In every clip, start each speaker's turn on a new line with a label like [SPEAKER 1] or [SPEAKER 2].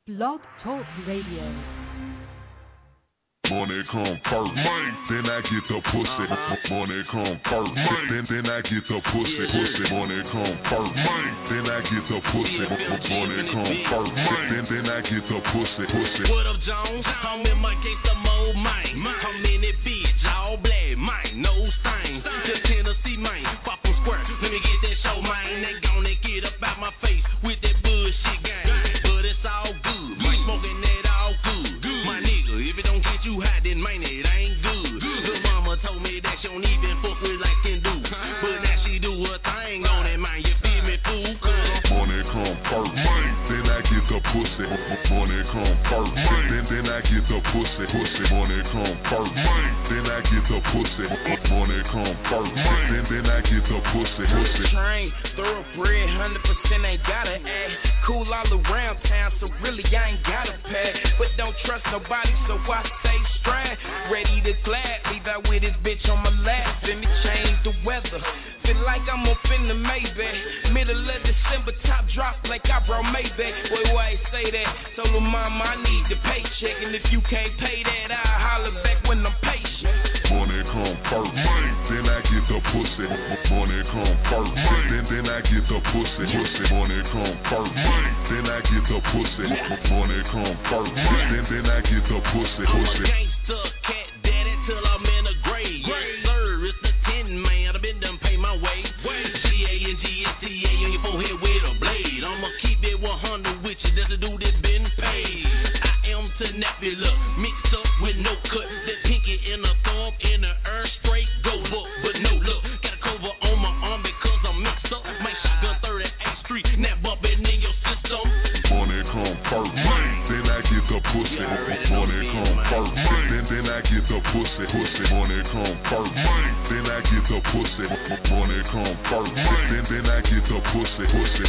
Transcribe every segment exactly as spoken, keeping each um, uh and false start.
[SPEAKER 1] Blog Talk Radio.
[SPEAKER 2] Money come first, man. Then I get the pussy. Money come first, man. Then then I get the pussy. Pussy. Money come first, man. Then I get the pussy. Money come first, man. Then then I get the pussy. Pussy.
[SPEAKER 3] What up, Jones? I'm in my gangsta mode, man. I'm in it, bitch, all black, man. No stain. Just Tennessee, man. Pop them square. Let me get that show, man. They gonna get up out my face with that bullshit game. But it's all good, man. Smoking that all good. My nigga, if it don't get you hot, then man, it ain't good. The mama told me that she don't even fuck with like can do. But now she do her thing on it, man. You feel me, fool?
[SPEAKER 2] Money come first, man. Then I get the pussy. Money come first, man. Then then I get the pussy. Pussy. Money come first, man. Then I get the pussy. Money come first, man. Then then I get the pussy. Pussy.
[SPEAKER 4] Train, thoroughbred, hundred percent ain't gotta act. Cool all around town, so really I ain't gotta pack. But don't trust nobody, so I stay strapped. Ready to glad, leave out with this bitch on my lap. Let me change the weather. Feel like I'm up in the Maybach. Middle of December, top drop like I brought Maybach. Boy, why I say that? Told her mama I need the paycheck, and if you can't pay that, I'll holler back when I'm patient.
[SPEAKER 2] Money come first, man. Then I get the pussy. Money come first, man. Then then I get the pussy. Pussy. Money come first, man. Then I get the pussy. Money come first, man. Then then I get the pussy. Pussy.
[SPEAKER 3] Gangsta cat daddy till I'm in a grave. Yes, sir, it's the tin man. I've been done pay my way. G A and G S T A on your forehead with a blade. I'ma keep it one hundred with you. That's a dude that been paid. I am Tenebula, mixed up with no cut. That pinky in a thumb, in the earth, straight go up. But no look, got a cover on my arm because I'm mixed up. My shotgun thirty-eighth Street, now bumping in your system.
[SPEAKER 2] Money come first, man. Then I get the pussy. Money come first, man. Then then I get the pussy. Pussy. Money come first, man. Then I get the pussy. Money come first, man. Then then I get the pussy. Pussy.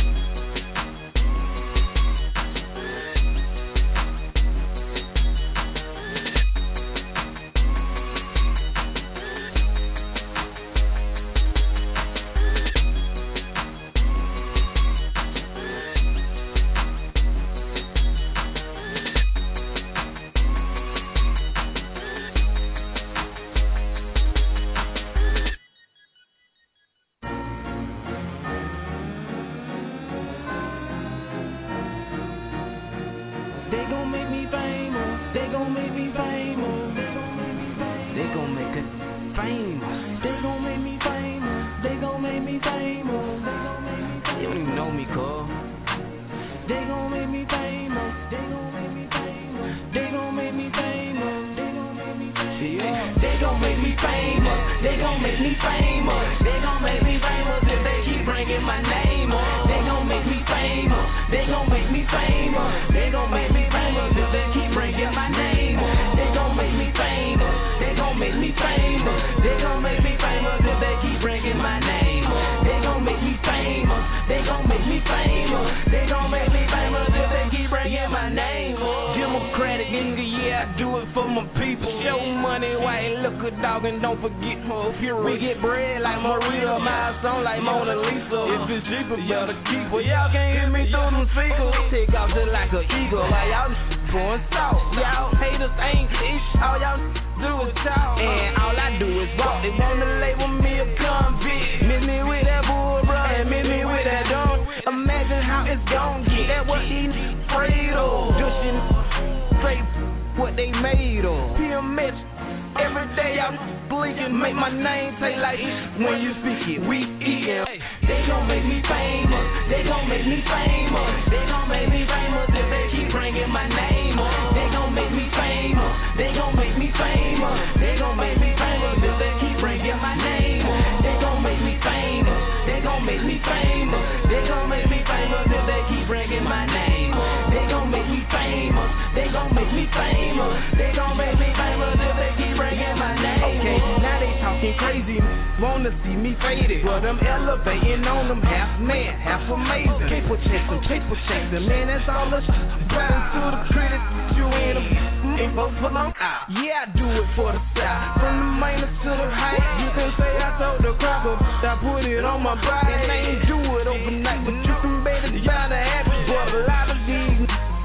[SPEAKER 4] Yeah, I do it for the South. From the mainland to the height. You can say I told the cracker, I put it on my body. And they ain't do it overnight, but you can bet it's bound to happen. But a lot of these ain't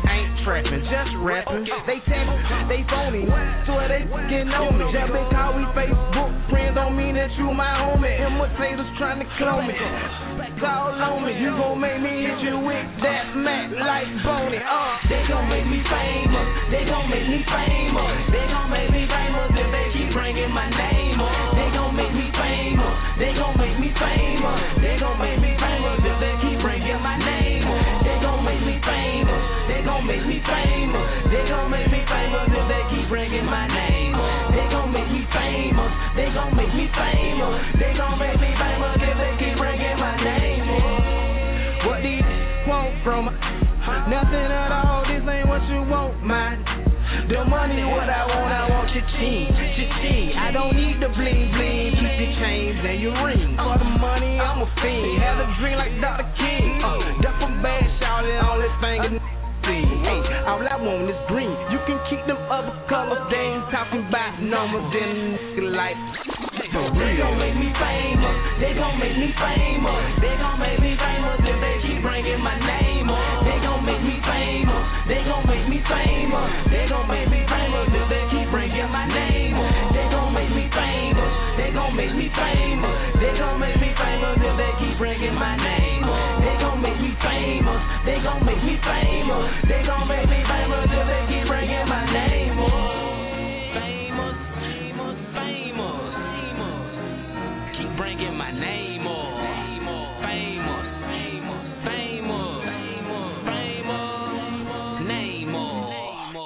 [SPEAKER 4] trapping, just rapping. They tell me they phony, swear they getting on me. Just because we Facebook friends don't mean that you my homie. Imitators trying to clone me. It's all on me. You gon' make me hit you with that Mac like Boney. Uh, they gon' make me famous. They gon' make me famous. They gon' make me famous if they keep bringing my name up. They gon' make me famous. They gon' make me famous. They gon' make me famous if they keep bringing my name up. They gon' make me famous. They gon' make me famous. They gon' make me famous if they keep bringing my name up. They gon' make me famous. They gon' make me famous. They gon' make me famous if they keep bringing my name up. What do you want from me? Nothing at all. This ain't what you want, man. The money, what I want, I want your chain, your chain. I don't need the bling bling, keep your chains and your rings. For the money, I'm a fiend. Have a dream like Doctor King. Uh, duck a bad shout it, all this thing. Hey, all I want is green. You can keep them other colors. They ain't talking about numbers in life. They gon' make me famous. They gon' make me famous. They gon' make me famous if they keep bringing my name up. They gon' make me famous. They gon' make me famous. They gon' make me famous if they keep bringing my name up. They gon' make me famous. They gon' make me famous. They gon' make me famous if they keep bringing my name up. They gon' make me famous. They gon' make me famous. They gon' make me famous if they keep bringing my name up. Famous, famous, famous, famous. Keep bringing my name up. Famous, famous, famous, famous, famous, name up.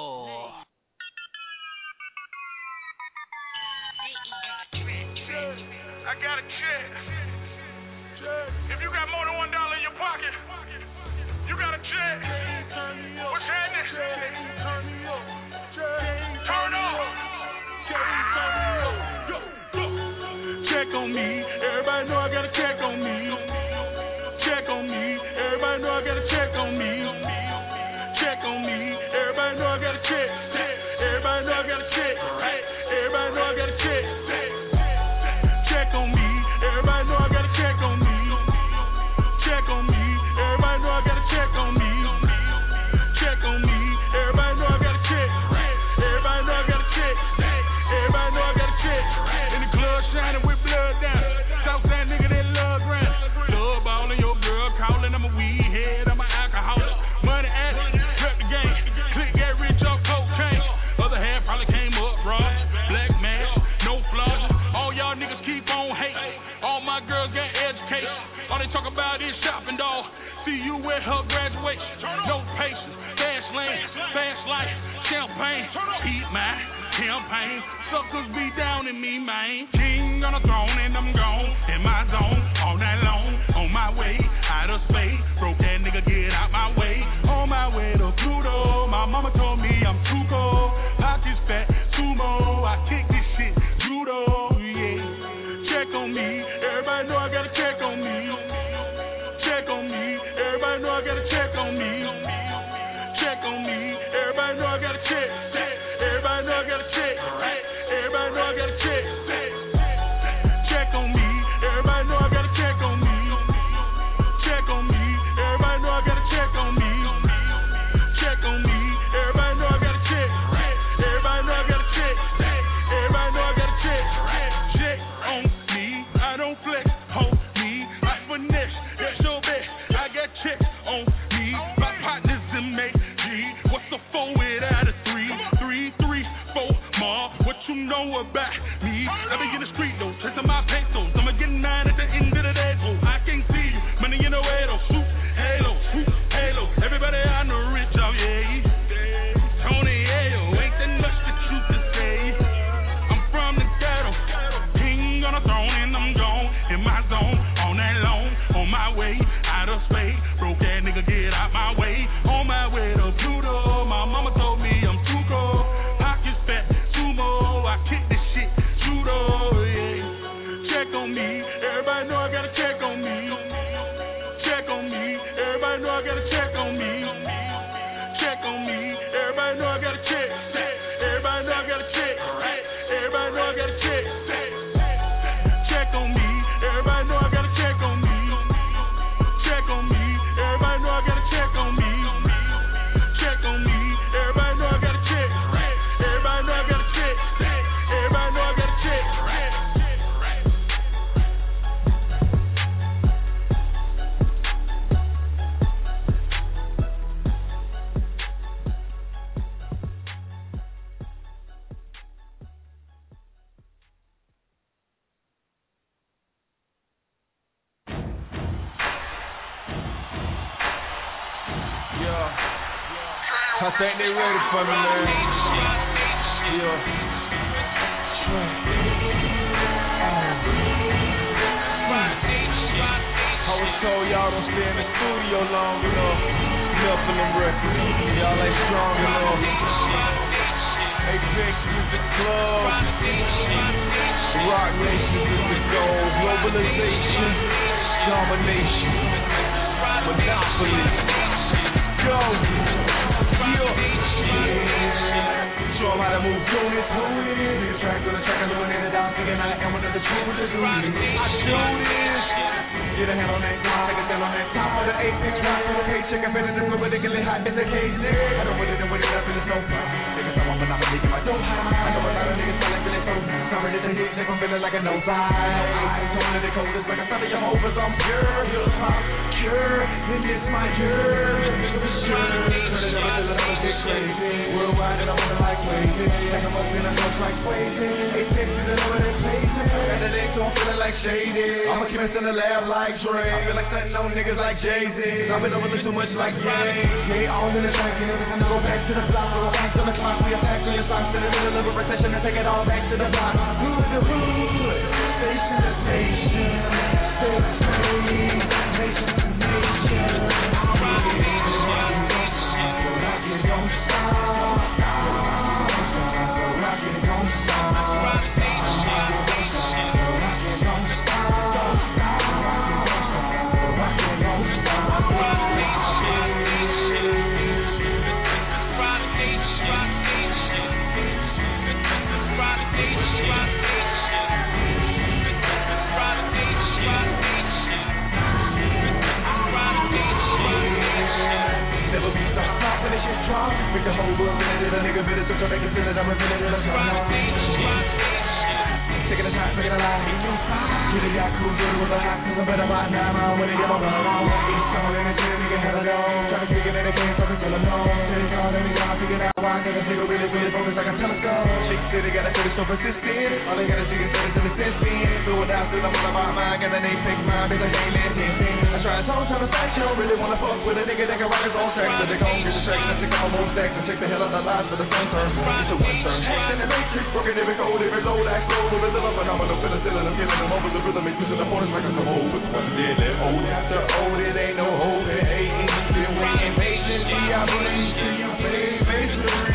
[SPEAKER 1] I got a check. If you got more than one dollar in your pocket, you got a check. What's happening? Turn up. Check on me. Everybody know I got a check on me. Check on me. Everybody know I got a check on me. Check on me. Everybody know I got a check. Everybody know I got a check. Everybody know I got a check. Check on me. Everybody know I got a check on me. Check on me. Everybody know I got a check on me. Check on me. Everybody know I got a check. Everybody know I got a check. Everybody know I got a check. In the club shining with blood down. Southside nigga that love grind. Love ballin', your girl callin'. I'm a weed head. I'm an alcoholic. Money addict. Cut the game. Click get rich off cocaine. Other half probably came up raw. Black man, no flaws. All y'all niggas keep on hating. All my girls got education. All they talk about is shopping, dawg. See you with her graduation. No patience. Fast lane, fast life, champagne. Eat my campaign. Suckers be down in me, man. King on a throne and I'm gone. In my zone, all night long. On my way, out of space. Broke that nigga, get out my way. On my way to Pluto. My mama told me I'm too cold. Pockets fat, sumo. I kick this shit, judo, yeah. Check on me. Everybody know I got a check on me. Check on me. Everybody know I got a check on me. Check on me. Everybody know I got a check. Everybody know I got a check. Everybody know I got a check. Check on me. Everybody know I got a check on me. Check on me. Everybody know I got a check on me. Check on me. Everybody know I got a check. Everybody know I got a check. Everybody know I got a check. Check on me. I don't flex. Hold me. I finesse. That's your best. I got checks on me. My partners in make G. What's the four without a three? Three, three, four more. What you know about me? I be in the street though, chasing my pesos. I'ma get nine at the end of the day. Oh, I can't see you. Money in the way though. Shoot, halo, shoot, halo. Everybody I know rich out, yeah. Tony Ayo, ain't that much that you can say. I'm from the ghetto. King on a throne and I'm gone. In my zone, all night long. On my way, out of space. Broke that nigga, get out my way. On my way to Pluto. My mama told me I'm too cold. Pockets fat, sumo. I kick this shit, judo, yeah.
[SPEAKER 5] I think they ready for me, man. Yeah. I was told y'all don't stay in the studio long enough. Nephilim Records. Y'all ain't strong enough. Apex is the club. Rock Nation is the goal. Globalization. Domination. Monopoly. Go. Show 'em how to move units, who it is. Nigga track on the track, I'm doing it, and I'm thinking I am one of the true with the dudes. I do this. Get a hand on that car, take a stand on that top of the Apex, rock for the paycheck. I'm better than politically hot as a case. I don't want it and win it up in the sofa. Niggas, I'm on monopoly, get my dope high. I know a lot of niggas feel like feeling so. Sorry that the hits, I'm feeling like a no vibe. I'm totally the coldest, like a son of Jehovah's. I'm pure, hip-hop, pure, and it's my year. Sure, turn it up until I'm a bit crazy. Worldwide and I'm on the like crazy. Like I'm up in a note like crazy. Apex is the number that pays me. And it ain't so I'm feeling like shady. I'ma keep it in the lab like Dre. I feel like stunting on niggas like Jay-Z. I've been overlooked too much like Ye. They all in the track and every time I go back to the block. Go back to the clock. We attack on your socks in the middle of a recession and take it all back to the block. Hood to hood. Station to station. State to state. Nation to nation. Rocket don't stop. Rocket don't stop. Make the whole world feel it, a nigga better so they can feel it, I'm a villain with a song. Taking a shot, taking a line. Get a yacht, cool, good with a hot, cause I'm better by now, I'm winning, get my run along. Each summer in the city, nigga, hell of dome. Trying to kick it in the game, so they feel alone. City call, let me go, I figure out why, cause a nigga really, really focus like a telescope. Shake City, got a city so persistent. All they gotta see is that it's in the sense being. Throw it out, still I'm on my mind, got an Apex mind, bitch, I can't let it in. I try and talk, try to fight, you don't really wanna fuck with a nigga that can ride his own track. So they gon' get the track, let's take out more stacks and check the hell out the lies for the sun turn. It's a one turn. Hacked in the matrix, broken every code, every load, act slow, with a little phenomenal, penicillin, I'm killing them over the rhythm, it's pushing the force like a some old, but one dead, that old after old, it ain't no hope, it ain't been waiting patiently, I believe till you pay patiently.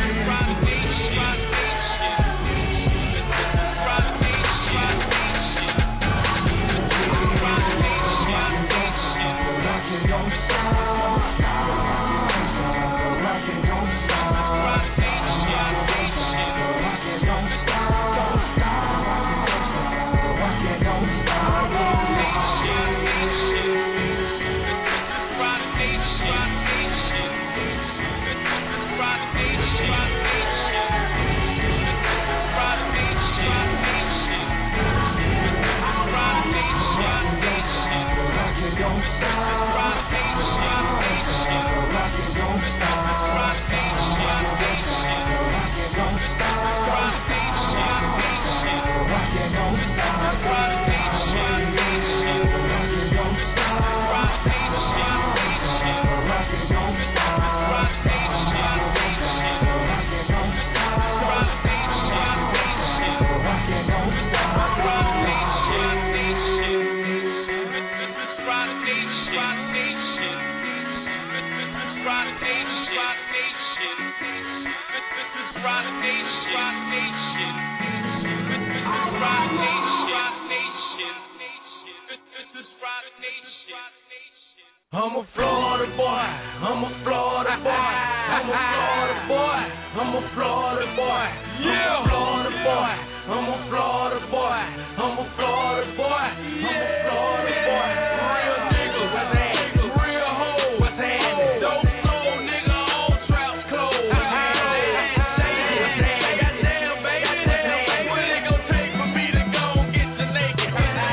[SPEAKER 5] I'm a Florida boy, I'm a Florida boy, I'm a Florida boy, I'm a Florida boy, yeah, I'm a Florida boy, I'm a Florida boy, I'm a Florida boy, I'm a Florida boy, real nigga, what's happening, real hoe, what's happening, dope soul nigga, all trap clothes, what's happening, goddamn baby, what it gon' take for me to go get the naked,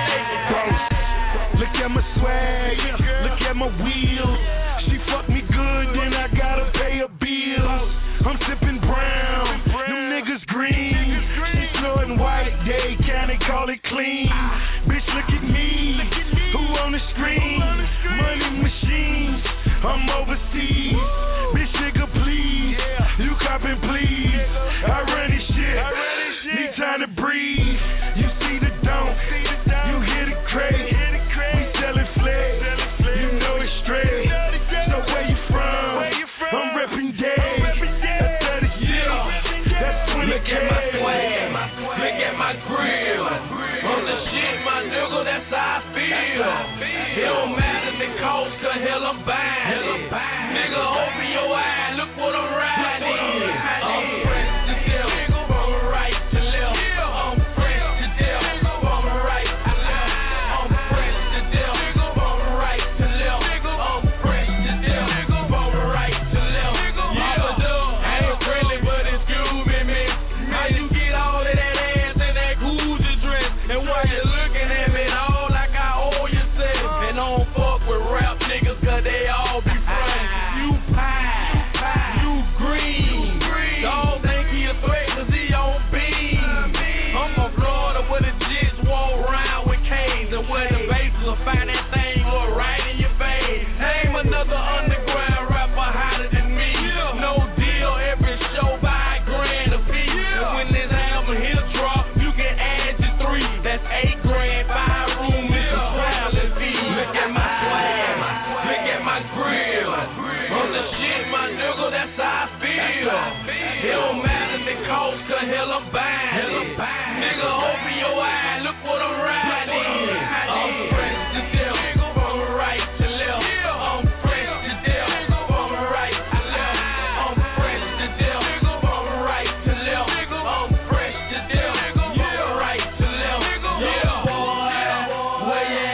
[SPEAKER 5] look at my swag, look at my wheels. She fuck me good, then I gotta pay her bills. I'm sipping brown, them niggas green. She flowing white, they kinda call it clean. Bitch, look at
[SPEAKER 4] Look at my swag, look at my grill. On the shit, my nigga, that's how I feel. It don't matter the cost, cause hell I'm buying it. Nigga, open your eye, look what I'm riding. I'm fresh to death, from right to left. I'm fresh to death, from right to left. I'm fresh to death, from right to left. I'm fresh to death, from right to left. Yeah, I ain't friendly, but excuse me, man. How you get all of that ass and that Gucci dress? And why you looking at me all like I owe you sex? And don't fuck with rap niggas, cause they all be frontin'. You pie, you green. Dog think he a threat cause he on beam. I'm from Florida where the jits walk around with canes, and where the bases will find that thing go right in your veins. Name another underground rapper hotter than me. No deal, every show by a grand a fee. And when this album here drop, you can add your three. That's eight grand, five room with some traveling fees. Look at my swag, look at my grill. On the shit, my nigga, that's how I feel. It don't matter the cost, cause hell I'm buying it. Nigga, open your eye, look what I'm riding. I'm fresh to death, from right to left. I'm fresh to death, from right to left. I'm fresh to death, from right to left. I'm fresh to death, from right to left. Yeah, boy, where you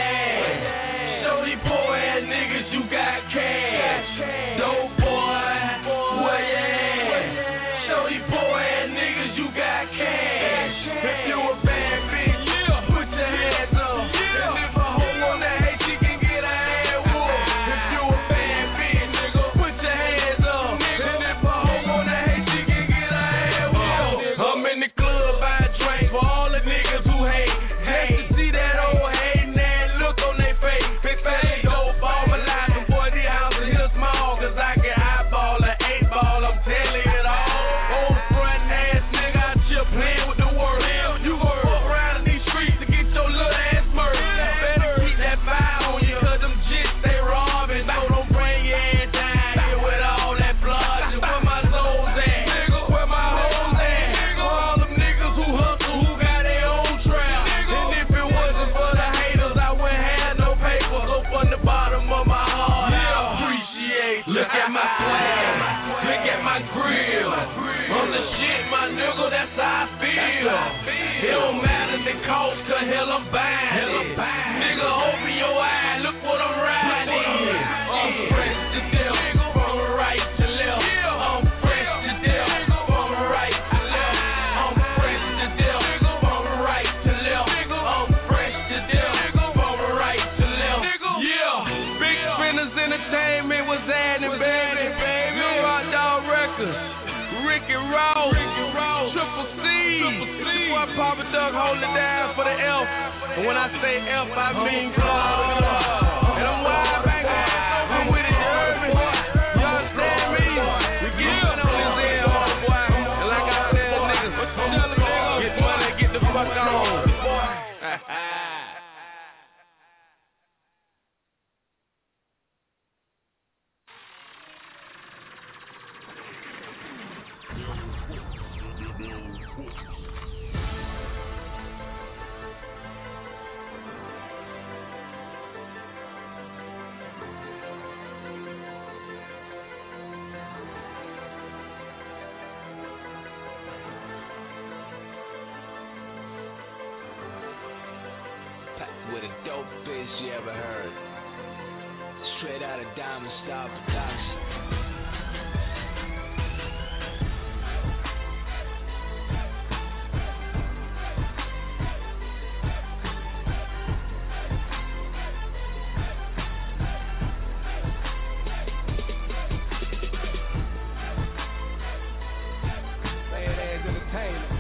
[SPEAKER 4] at? Show these poor ass niggas you got cash. Dope boy, where you at? Show these poor ass niggas you got cash. If you a bad bitch, put your hands up. And if a hoe wanna hate, she can get her head whooped. If you a bad bitch, nigga, put your hands up. And if a hoe wanna hate, she can get her head whooped. I'm in the club, I drink for all the niggas who hate. Just to see that old hating and look on their face. Big fat dope all my life, and boy, this house is here small, cause I can eyeball an eight ball, I'm telling it all. Old front ass nigga out here playing with the world. You gon' fuck around in these streets to get your little ass murdered. Better keep that fire on you, cause them jits they robbing. So don't bring your head down here with all that blood. Just where my soul's at, nigga, where my hoes at. For all them niggas who hustle, who got their own trap. And if it wasn't for the haters, I wouldn't have no paper. So from the bottom of my heart, I appreciate you. Look at my swag, look at my grill. On the shit, my nigga, that's how I feel. It don't matter the cost, cause hell I'm buying it. Nigga, open your eye, look what I'm riding. I'm fresh to death, from right to left. I'm fresh to death, from right to left. I'm fresh to death, from right to left. I'm fresh to death, from right to left. Yeah, Big Spinners Entertainment was adding, baby. New Rock Dog Records, Ricky Ross, Triple C. Your boy Papa Doug hold it down for the F. And when I say F, I mean club. And I'm wide back there. I'm with it, you heard me? You understand me? We get on this end, hard boy. And like I said, niggas, tell them niggas, get money, get the fuck on.
[SPEAKER 6] With the dopest you ever heard. Straight out of Diamond Star Production.
[SPEAKER 5] Bad ass entertainment.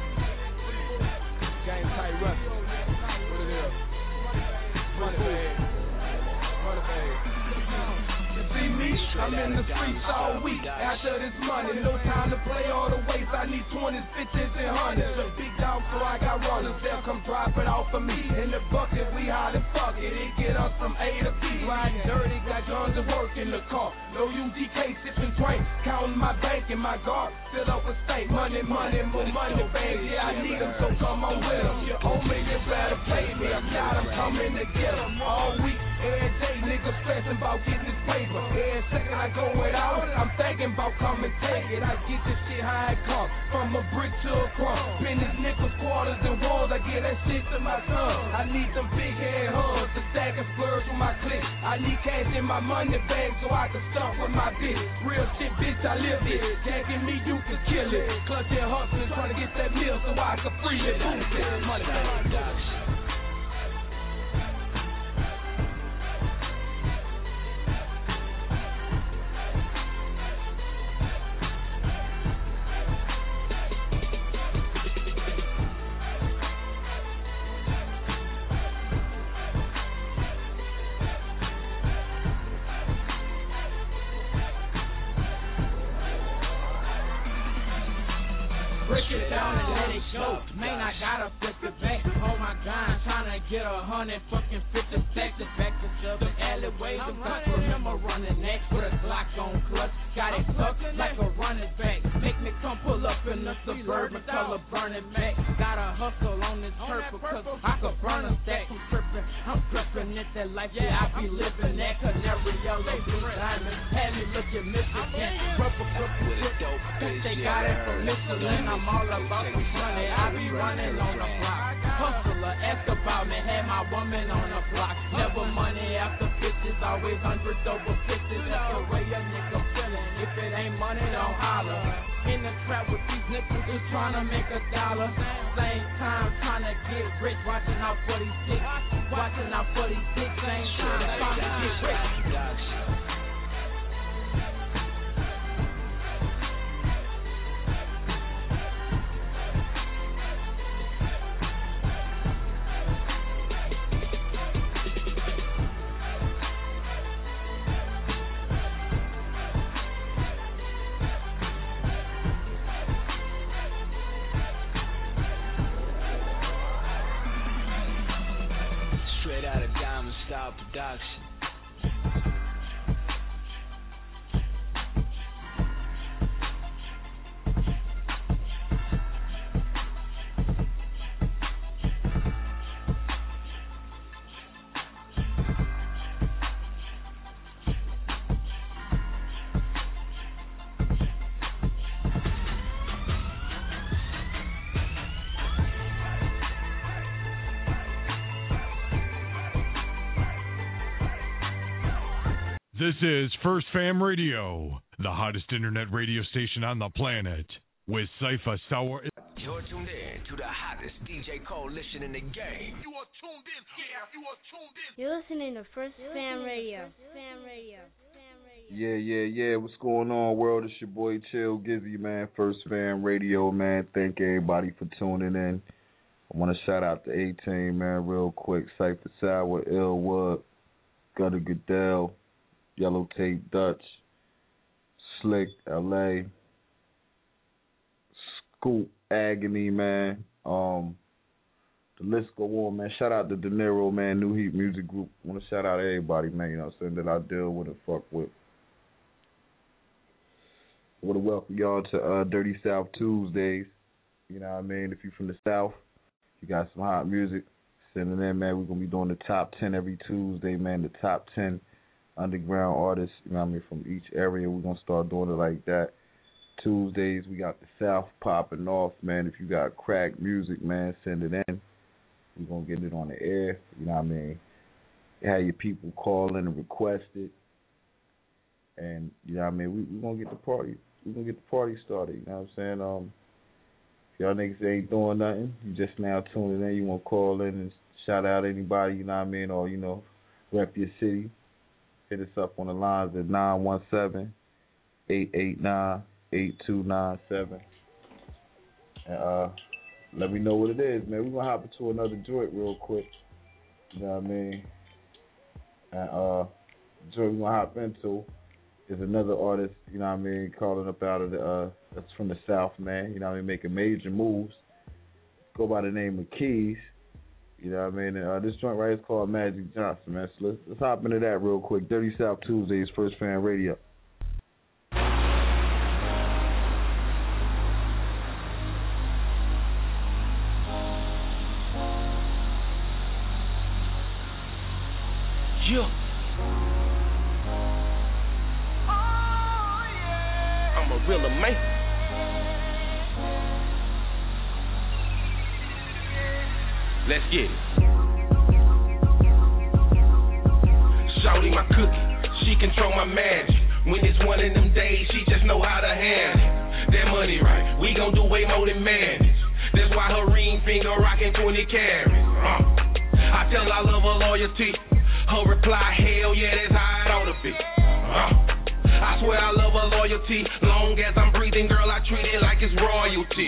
[SPEAKER 5] Game tight wrestling. What it is? Money bag. Money bag. You see me? I'm in the streets all week. After this money, no time to play all the waste. I need twenties, fifties, and hundreds. A big dog, so I got runners. They'll come drop it off for me. In the bucket, we hot and fuck it. It get us from A to B. Riding dirty, got guns and work in the car. No U G K, sipping drink, counting my bank in my guard, fill up with state money, money, more money, baby. Yeah, I need them, so come on with them. You owe me, you better pay me. I'm not, I'm coming to get them all week. Every day, niggas stressing about getting this paper. Every second I go without, I'm thinking about coming take it. I get this shit how it comes, from a brick to a crumb. Business, nickels, quarters, and walls. I get that shit to my son. I need them big head hugs, the stack and splurge with my clique. I need cash in my money bag so I can stuff with my bitch. Real shit, bitch, I live it. Tagging me, you can kill it. Clutching hustling, trying to get that meal so I can free it. Money bag.
[SPEAKER 4] Break it down and let it go. Man, I gotta flip it back. Hold my grind, tryna get a hundred fucking fifty stacks. The back to the alleyway. The bus remember running that with a Glock on clutch. Got it tucked like a running back. Make me come pull up in the Suburban color burning back. Gotta hustle on this purple cause I could burn a stack. I'm tripping, I'm tripping at that life. Yeah, I be living that canary yellow blue diamond. Had me looking Michigan. Purple, purple, purple. They got it from Michelin. I'm all about the money. I be running on the block. Hustler, ask about me. Had my woman on the block. Never money after fifties. Always hundreds over fifties. That's the way a nigga feeling. If it ain't money, don't holler. In the trap with these niggas just trying to make a dollar. Same time trying to get rich. Watching out for these chicks. Watching out for these chicks. Same time trying to get rich.
[SPEAKER 6] Production.
[SPEAKER 7] This is First Fam Radio, the hottest internet radio station on the planet, with Cypher Sour.
[SPEAKER 6] You're tuned in to the hottest D J coalition in the game.
[SPEAKER 1] You are tuned in, yeah, you are tuned in.
[SPEAKER 8] You're listening to First Fam Radio. Fam Radio.
[SPEAKER 9] Yeah, yeah, yeah. What's going on, world? It's your boy Chill Gizzy, man. First Fam Radio, man. Thank everybody for tuning in. I want to shout out to eighteen, man, real quick. Cypher Sour, Illwood, Gutter Goodell, Yellow Tape Dutch, Slick, L A, Scoop, Agony, man. Um, the list go on, man. Shout out to De Niro, man. New Heat Music Group. I want to shout out to everybody, man. You know what I'm saying, that I deal with and fuck with. I want to welcome y'all to uh, Dirty South Tuesdays. You know what I mean? If you're from the South, you got some hot music, send it in, man. We're going to be doing the top ten every Tuesday, man. The top ten underground artists, you know what I mean, from each area. We're going to start doing it like that. Tuesdays, we got the South popping off, man. If you got crack music, man, send it in. We're going to get it on the air, you know what I mean. Have your people call in and request it. And, you know what I mean, we, we're going to get the party. We're going to get the party started, you know what I'm saying. Um, if y'all niggas ain't doing nothing, you just now tuning in, you want to call in and shout out anybody, you know what I mean, or, you know, rep your city. Hit us up on the lines at nine one seven, eight eight nine, eight two nine seven. And uh, let me know what it is, man. We're going to hop into another joint real quick. You know what I mean? And uh, the joint we're going to hop into is another artist, you know what I mean, calling up out of the, uh, that's from the South, man. You know what I mean, making major moves. Go by the name of Keys. You know what I mean? And, uh, this joint right here is called Magic Johnson, man. So let's, let's hop into that real quick. Dirty South Tuesdays, First Fan Radio.
[SPEAKER 4] Yeah. I'm a real man. Let's get it. Shawty my cookie, she control my magic. When it's one of them days, she just know how to handle it. That money right, we gon' do way more than manage. That's why her ring finger rockin' twenty carats. Uh. I tell her I love her loyalty. Her reply, hell yeah, that's how it ought to be. Uh. I swear I love her loyalty. Long as I'm breathing, girl, I treat it like it's royalty.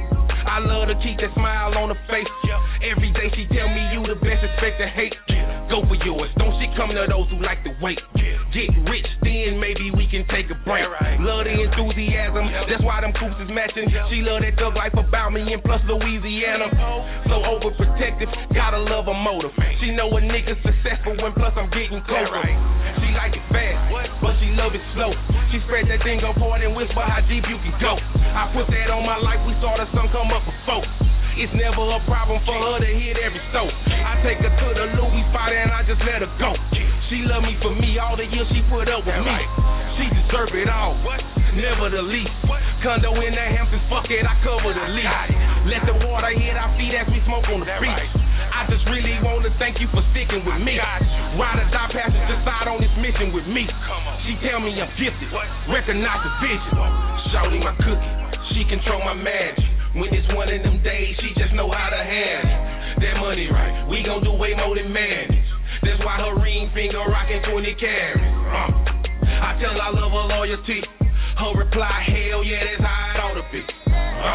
[SPEAKER 4] I love to keep that smile on her face. Every day she tell me you the best, expect to hate. Go for yours, don't shit come to those who like to wait. Get rich, then maybe we can take a break. Love the enthusiasm, that's why them coops is matching. She love that thug life about me and plus Louisiana. So overprotective, gotta love her motive. She know a nigga successful when plus I'm getting closer. She like it fast, but she love it slow. She spread that thing up hard and whisper how deep you can go. I put that on my life, we saw the sun come up before. It's never a problem for her to hit every stove. I take her to the Louis spot and I just let her go. She love me for me, all the years she put up with me. She deserve it all, never the least. Condo in the Hamptons, fuck it, I cover the lease. Let the water hit our feet as we smoke on the beach. I just really want to thank you for sticking with me. Ride or die passenger side on this mission with me. She tell me I'm gifted, recognize the vision. Shawty my cookie, she control my magic. When it's one of them days, she just know how to handle it. That money right, we gon' do way more than manage. That's why her ring finger rockin' twenty carats. Uh. I tell her I love her loyalty. Her reply, hell yeah, that's how it ought to be. Uh.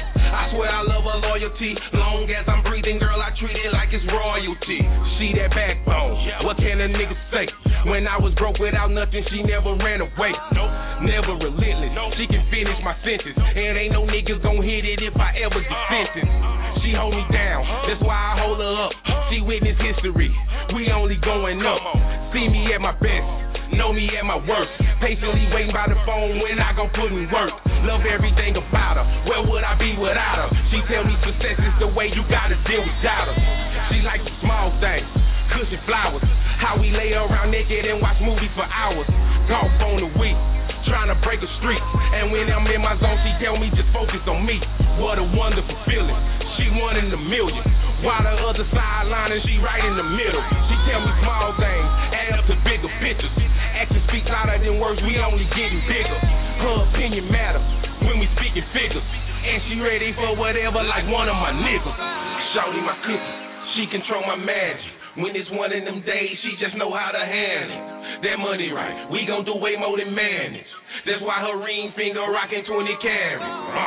[SPEAKER 4] I swear I love her loyalty. Long as I'm breathing, girl, I treat it like it's royalty. She that backbone, what can a nigga say? When I was broke without nothing, she never ran away. Never relentless, she can finish my sentence. And ain't no niggas gon' hit it if I ever get sentenced. She hold me down, that's why I hold her up. She witness history, we only going up. See me at my best, know me at my worst. Patiently waiting by the phone when I gon' put in work. Love everything about her, where would I be without her? She tell me success is the way you gotta deal without her. She like the small things, cushion flowers. How we lay around naked and watch movies for hours. Golf on the week, trying to break a streak. And when I'm in my zone, she tell me just focus on me. What a wonderful feeling, she one in a million. While the other sideline and she right in the middle. She tell me small things, add up to bigger pictures. Actions speak louder than words, we only getting bigger. Her opinion matters when we speaking figures. And she ready for whatever like one of my niggas. Shawty my cookie, she control my magic. When it's one of them days, she just know how to handle it. That money right, we gon' do way more than manage. That's why her ring finger rockin' twenty carats. Uh.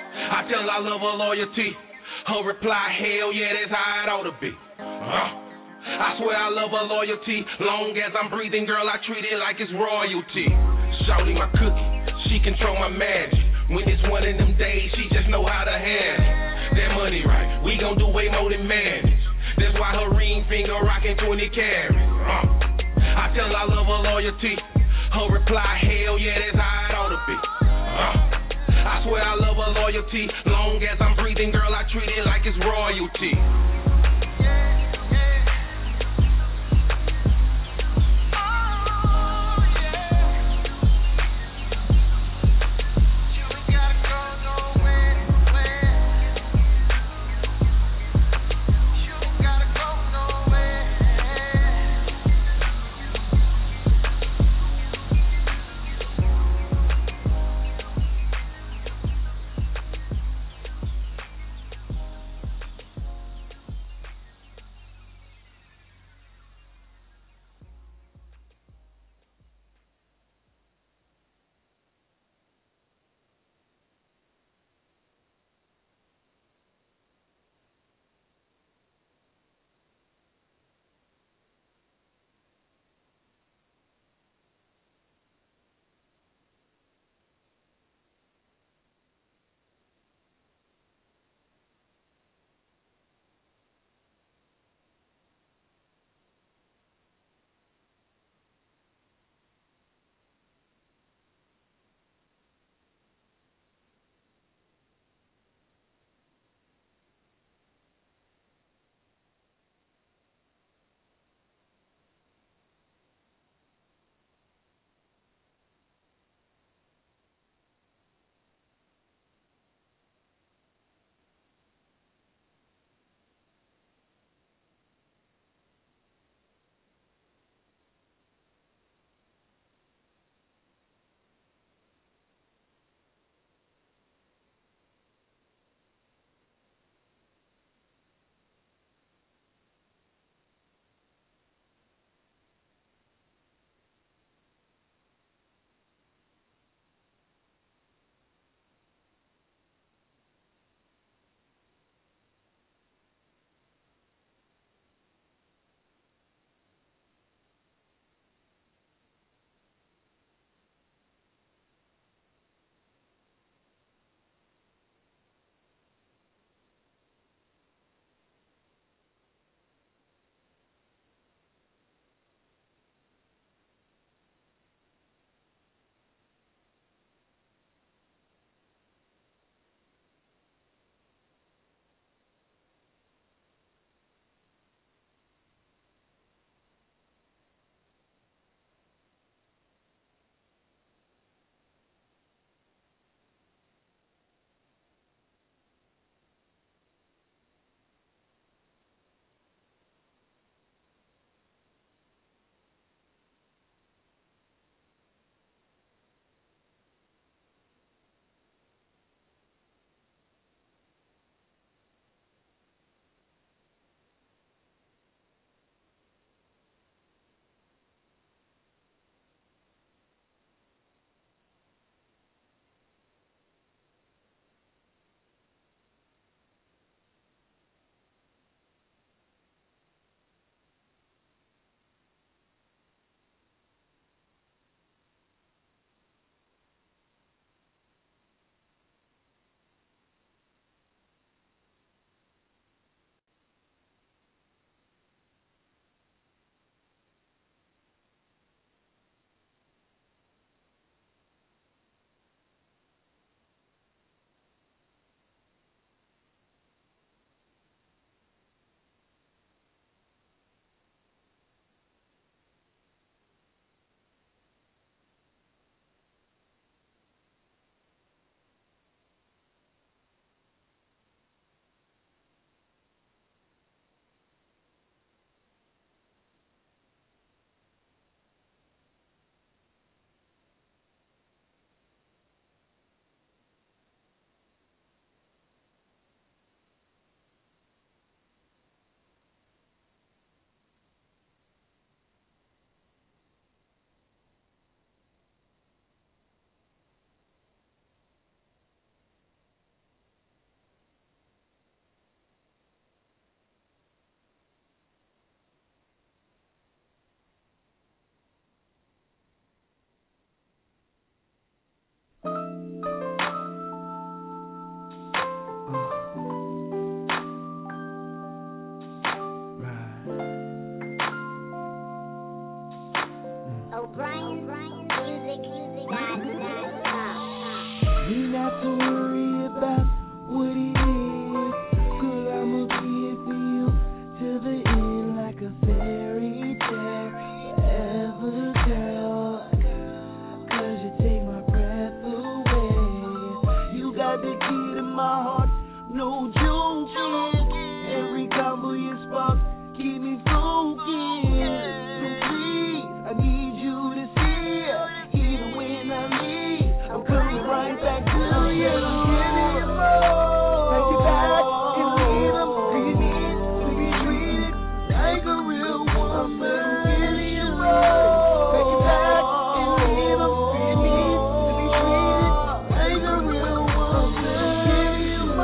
[SPEAKER 4] I tell her I love her loyalty. Her reply, hell yeah, that's how it ought to be. Uh. I swear I love her loyalty. Long as I'm breathing, girl, I treat it like it's royalty. Shawty my cookie, she control my magic. When it's one of them days, she just know how to handle it. That money right, we gon' do way more than manage. That's why her ring finger rockin' twenty carats. Uh. I tell her I love her loyalty. Her reply, hell yeah, that's how it ought to be. Uh. I swear I love her loyalty. Long as I'm breathing, girl, I treat it like it's royalty.
[SPEAKER 10] my heart, no joking. Every combo you spark, keep me focused. So please, I need you to see, even when I leave, I'm coming right back to you. Take it back and leave them. Do you need to be treated like a real woman? Take it back and leave them. Do you need to be treated like a real woman?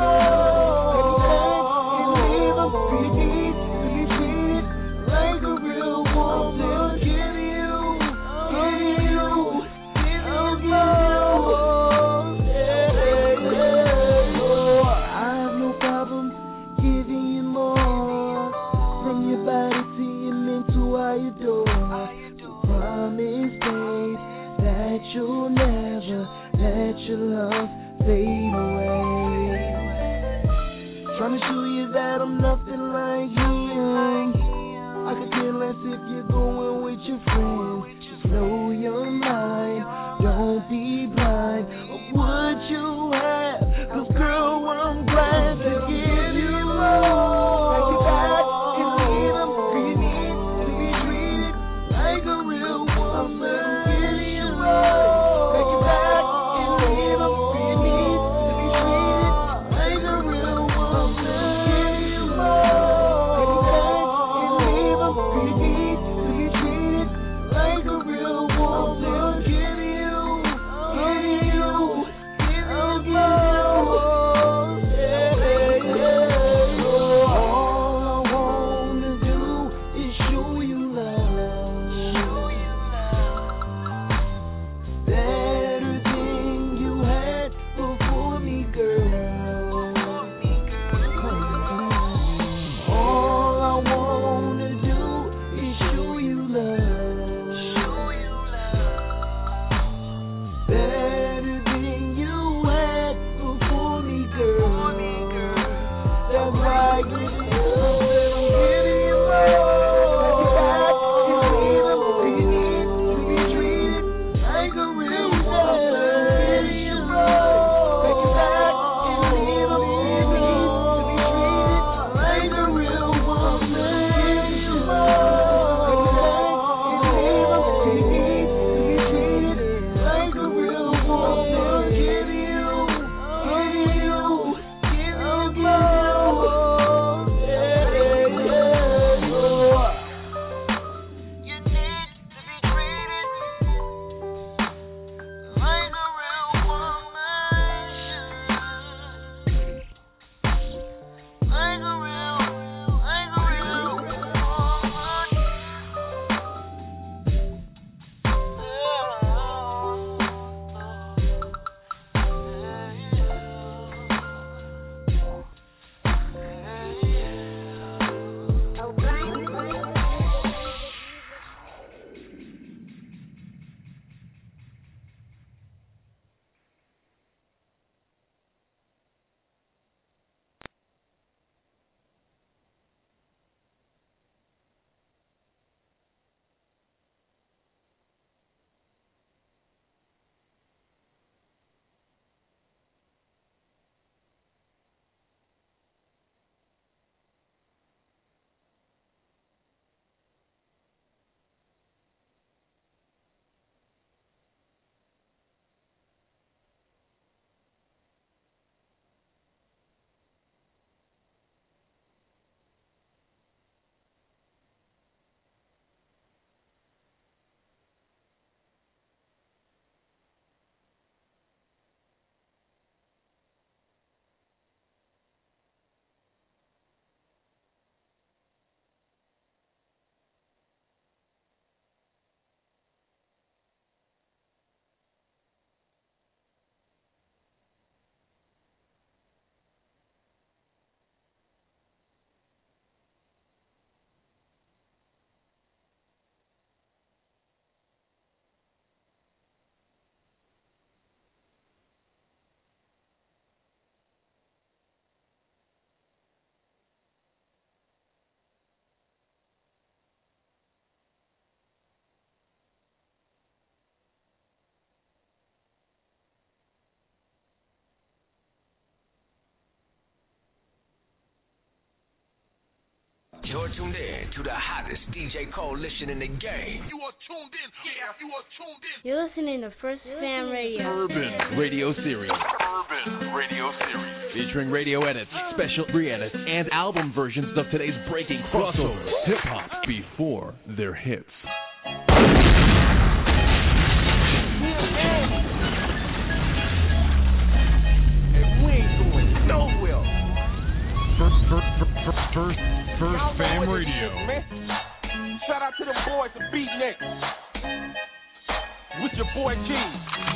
[SPEAKER 6] You're tuned in to the hottest D J coalition in the game.
[SPEAKER 1] You are tuned in. Yeah, you are tuned in.
[SPEAKER 8] You're listening to First Fam Radio.
[SPEAKER 11] Urban Radio Series.
[SPEAKER 1] Urban Radio Series.
[SPEAKER 11] Featuring radio edits, special re-edits, and album versions of today's breaking crossover hip-hop before their hits.
[SPEAKER 4] And we ain't going nowhere.
[SPEAKER 7] First, first, first, first, first Fam Radio.
[SPEAKER 4] Shout out to the boys at Beatnik. With your boy King.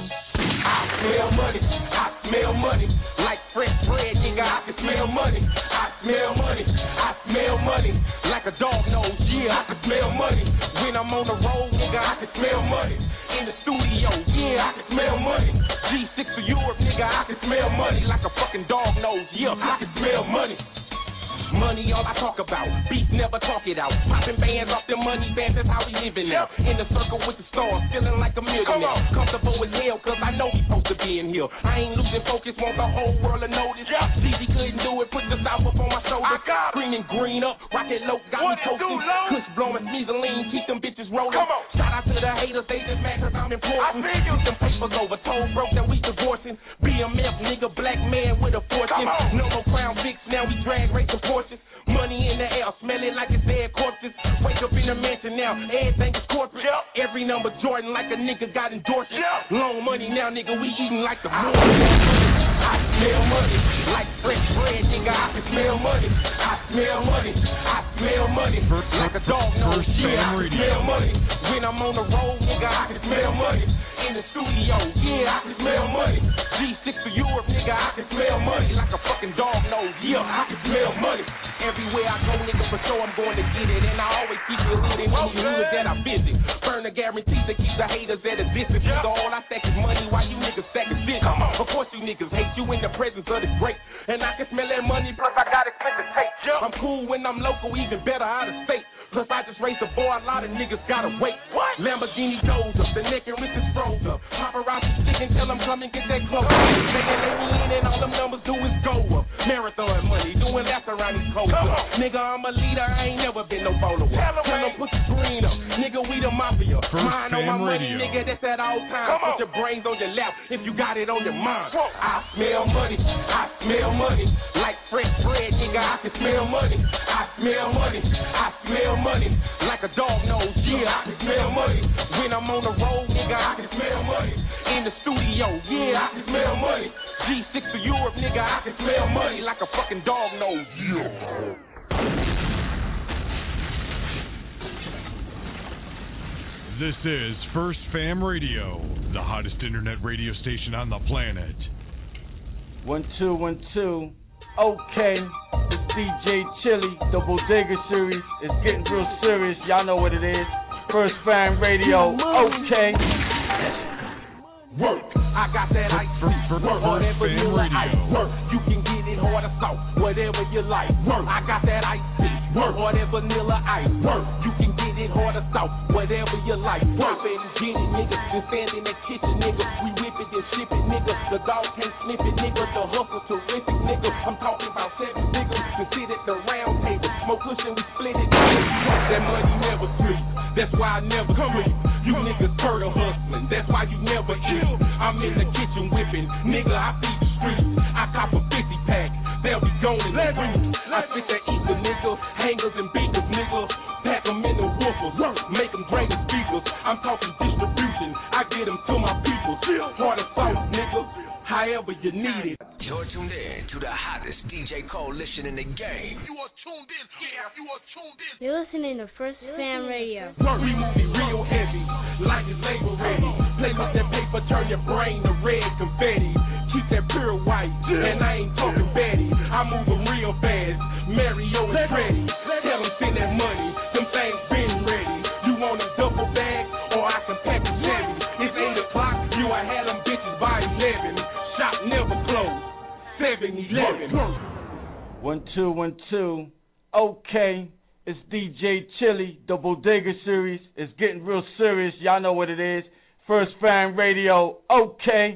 [SPEAKER 4] I smell money, I smell money. Like fresh bread, nigga, I can smell money. I smell money, I smell money. Like a dog nose, yeah, I can smell money. When I'm on the road, nigga, I can smell money. In the studio, yeah, I can smell money. G six for Europe, nigga, I can smell money. Like a fucking dog nose, yeah, I can smell money. Money, all I talk about. Beef, never talk it out. Popping bands off them money bands, that's how we living now. In the circle with the stars, feeling like a millionaire. Comfortable as hell, cause I know we supposed to be in here. I ain't losing focus, want the whole world to notice. Z Z couldn't do it, put the south up on my shoulders. Green and green up, rocket low, got me toasting. Kush blowing, sneezing, keep them bitches rolling. Shout out to the haters, they just mad cause I'm important. Get them papers over, told broke that we divorcing. B M F, nigga, black man with a fortune. No more Crown Vics, now we drag race the fortune. Money in the air, smelling like it's dead corpses. Wake up in the mansion now, everything is corporate. Yep. Every number Jordan like a nigga got endorsed. Yep. Long money now, nigga, we eating like the moon. I smell money, like fresh bread, nigga, I can smell money. I smell money, I smell money. Like a dog nose, yeah, I can smell money. When I'm on the road, nigga, I can smell money. In the studio, yeah, I can smell money. G six for Europe, nigga, I can smell money. Like a fucking dog nose, yeah, I can smell money. Everywhere I go, nigga, for sure I'm going to get it. And I always keep it hood in any hood that I visit. Burn the guarantees that keep the haters at a distance. So all I stack is money while you niggas stack is vision. Of course you niggas hate you in the presence of the great. And I can smell that money, plus I got expensive tape. I'm cool when I'm local, even better out of state. Plus I just raised the boy, a lot of niggas gotta wait. What? Lamborghini goes up, the neck and wrist is froze up. Paparazzi sticking till I'm coming, get that close. They can let me in and all them numbers do is go up. Marathon money, doing laps around these coasts. Nigga, I'm a leader, I ain't never been no follower. Tell them put the green up, nigga, we the mafia. Mine on my money, nigga, that's at all times. Put your brains on your lap if you got it on your mind. I smell money, I smell money. Like fresh bread, nigga, I can smell money. I smell money, I smell money. Like a dog nose, yeah, I can smell money. When I'm on the road, nigga, I can smell money. In the studio, yeah, I can smell money. G six for Europe, nigga, I can smell money. Like a fucking dog nose, yeah.
[SPEAKER 7] This is First Fam Radio, the hottest internet radio station on the planet.
[SPEAKER 12] One, two, one, two. Okay, it's D J Chili, the Bodega series. It's getting real serious. Y'all know what it is. First Fam Radio. Okay.
[SPEAKER 4] Work. I got that ice cream. Work. Whatever you like. Work. You can get it hard or soft. Whatever you like. Work. I got that ice cream. Work. Or that vanilla ice. Work. You can get it hard or soft. Whatever you like. Work. And get it, nigga. And stand in that kitchen, nigga. We whip it and ship it, nigga. The dog can't sniff it, nigga. The hustle terrific, nigga. I'm talking about seven niggas. To sit at the round table. Smoke cushion, we split it. That money never sleep. That's why I never sleep. You niggas turtle hustling. That's why you never eat. I'm in the kitchen whipping, nigga, I feed the streets. I cop a fifty pack, they'll be going in the streets. I spit that ether, nigga, hangers and beaters, nigga. Pack them in the woofers, make them greater speakers. I'm talking distribution, I get them to my people. Hard as salt, nigga, however you need it.
[SPEAKER 6] You're tuned in to the hottest D J coalition in the game.
[SPEAKER 1] You are tuned in, yeah, you are tuned in.
[SPEAKER 8] You're listening to First Fam Radio.
[SPEAKER 4] We move it real heavy, like it's label ready. Play with that paper, turn your brain to red confetti. Keep that pure white, and I ain't talking Betty. I move them real fast, Mario is ready. Tell them send that money, them things been ready. You want a double bag, or I can pack a Chevy. It's eight o'clock, you I had them bitches by eleven. Shop never closed, seven eleven.
[SPEAKER 12] One, two, one, two. Okay, it's D J Chili, the Bodega series. It's getting real serious. Y'all know what it is. First Fam Radio. Okay.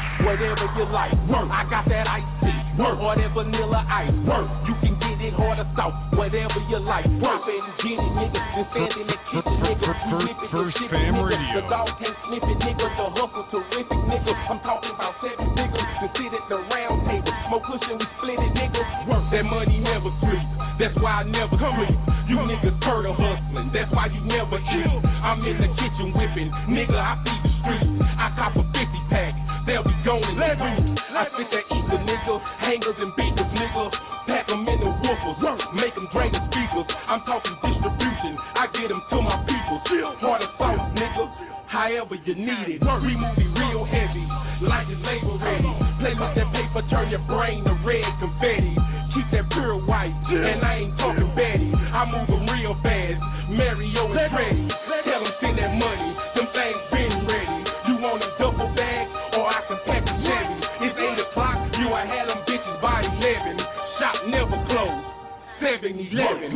[SPEAKER 13] South, whatever you like. Work, I got that ice tea, work, or that vanilla ice. Work, you can get it hard or soft, whatever you like. Work, and Jenny niggas been standing in the kitchen, nigga. We whip it and ship it, nigga. The dog can't sniff it, nigga. The hustle terrific, nigga. I'm talking about seven niggas to sit at the round table, smoke cushion, we split it, nigga. Work, that money never sleep. That's why I never sleep. You niggas heard of hustling, that's why you never eat. I'm in the kitchen whipping, nigga, I feed the streets. I cop a fifty pack, they'll be going in the week. I spit that ether, nigga, hangers and beaters, nigga. Pack them in the woofers, make them drain the speakers. I'm talking distribution, I get them to my people. Hard as sauce, nigga, however you need it. We move it real heavy, like it's label ready. Play with that paper, turn your brain to red confetti. Keep that pure white, and I ain't talking Betty. I move them real fast, Mario is ready. Tell them send that money, them things been ready. You want a double bag, or I can pack a Chevy. It's eight o'clock, you I had them bitches by eleven. Shop never closed, seven eleven.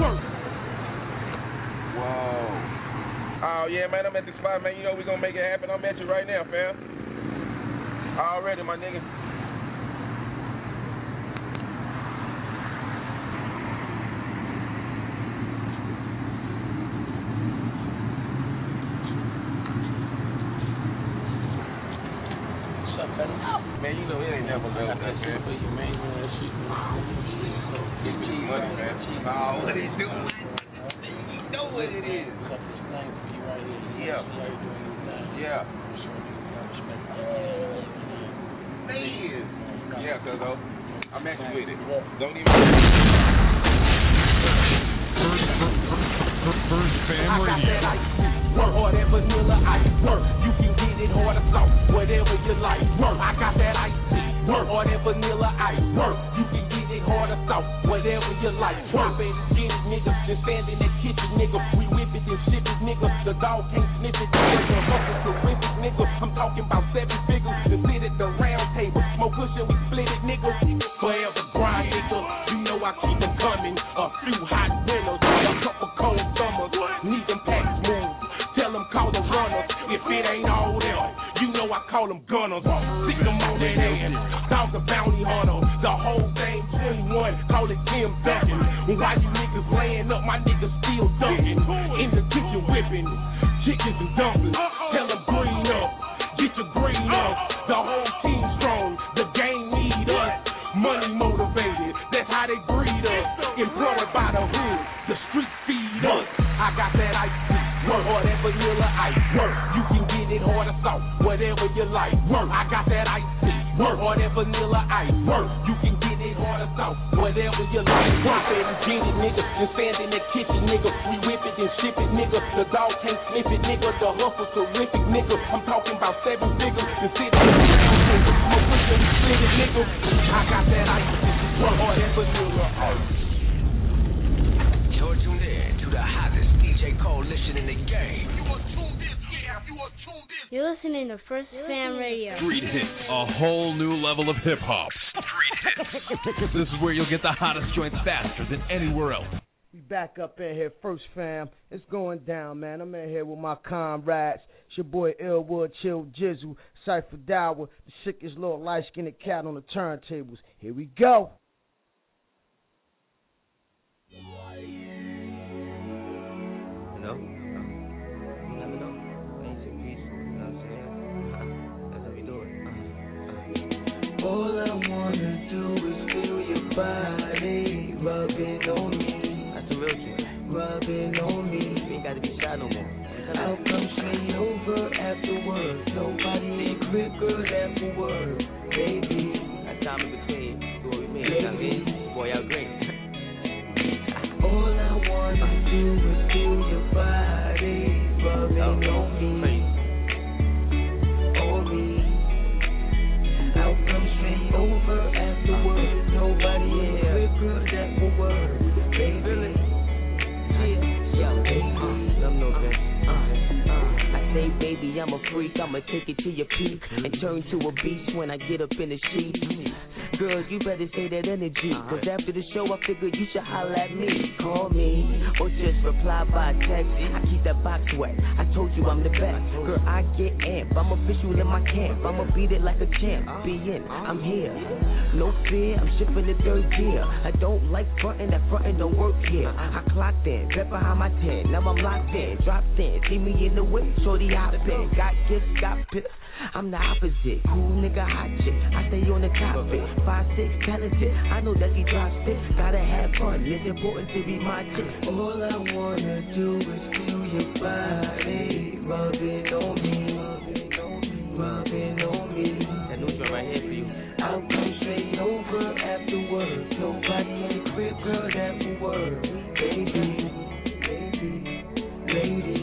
[SPEAKER 14] Wow. Oh, yeah, man, I'm at the spot, man. You know we gonna make it happen. I'm at you right now, fam. Already, my nigga. Man, you know it ain't never been with that, man. Give me money, man. Oh, what it do? You know what it is. Yeah. Yeah. Man. Yeah, cuz though. I'm actually with it. Don't even.
[SPEAKER 7] First, first, first Fam Radio.
[SPEAKER 13] Work, or that vanilla ice. Work, you can get it hard or soft, whatever you like. Work, I got that ice. Work, or that vanilla ice. Work, you can get it hard or soft, whatever you like. Work, baby, get it, nigga. Just stand in that kitchen, nigga. We whip it and ship it, nigga. The dog can't sniff it, nigga. The hustle terrific, nigga. I'm talking about seven figures. To sit at the round table, smoke cushion, we split it, nigga. Forever grind, nigga. You know I keep them coming. A few hot winners, a couple cold summers. Need them packs moved. Tell them call the runners. If it ain't all there, you know I call them gunners. Stick them on that hand. Dog the bounty hunter. The whole thing twenty-one. Call it Tim Duncan. Why you niggas laying up? My niggas still dunking. In the kitchen whipping. Chickens and dumplings. Tell them green up. Get your green up. The whole team strong. The game need us. Money motivated. That's how they breed us. Employed by the hood. The street feed us. I got that ice cream. Work, or that vanilla ice. Work, you can get it hard or soft, whatever you like. Work, I got that ice tea. Work, or that vanilla ice. Work, you can get it hard or soft, whatever you like. Work, baby, get it, nigga. Just stand in that kitchen, nigga. We whip it and ship it, nigga. The dog can't sniff it, nigga. The hustle terrific, nigga. I'm talking about seven figures. To sit in the round table, smoke cushion, we split it, nigga. I got that ice tea. Work, or that vanilla ice.
[SPEAKER 6] You're tuned in to the hottest D J coalition in the game.
[SPEAKER 8] You're listening to First Fam Radio.
[SPEAKER 11] Street Hits, a whole new level of hip hop. Street Hits. This is where you'll get the hottest joints faster than anywhere else.
[SPEAKER 15] We back up in here, First Fam. It's going down, man. I'm in here with my comrades. It's your boy Elwood, Chill Jizzle, Cypher Dower, the sickest little light-skinned cat on the turntables. Here we go.
[SPEAKER 16] You know? You never know. Peace and peace. You know what I'm saying? That's how we do it.
[SPEAKER 10] All I wanna do is feel your body rubbing on me.
[SPEAKER 16] That's the real shit.
[SPEAKER 10] Rubbing on me.
[SPEAKER 16] You ain't gotta be shy no more.
[SPEAKER 10] I'll come straight over afterwards. Nobody ain't quicker afterwards, baby.
[SPEAKER 16] That time in between, do what we mean. You know what I mean? Boy, y'all great.
[SPEAKER 10] All I wanna do is feel your body rubbing on me, on me. I'll come straight over afterwards. Nobody ain't quicker afterwards, baby.
[SPEAKER 16] Yeah, yo, baby, I'm no bitch. I say, baby, I'm a freak. I'ma take it to your peak and turn to a beast when I get up in the sheets. Good, you better say that energy. Cause after the show, I figured you should holler at me. Call me, or just reply by text. I keep that box wet. I told you I'm the best. Girl, I get amped. I'm official in my camp. I'ma beat it like a champ. Be in, I'm here. No fear, I'm shifting the third gear. I don't like frontin', that frontin' don't work here. I clocked in, bet behind my tent. Now I'm locked in, dropped in. See me in the whip, shorty hop in. Got gifts, got pips. I'm the opposite, cool nigga, hot chick. I stay on the topic, five six, talented. I know that he drops it. Gotta have fun, it's important to be my chick.
[SPEAKER 10] All I wanna do is feel your body rubbing on me, rubbing on me.
[SPEAKER 16] That new joint right here for you.
[SPEAKER 10] I'll come straight over after work. Nobody in the crib, girl, that will work. Baby, baby, lady.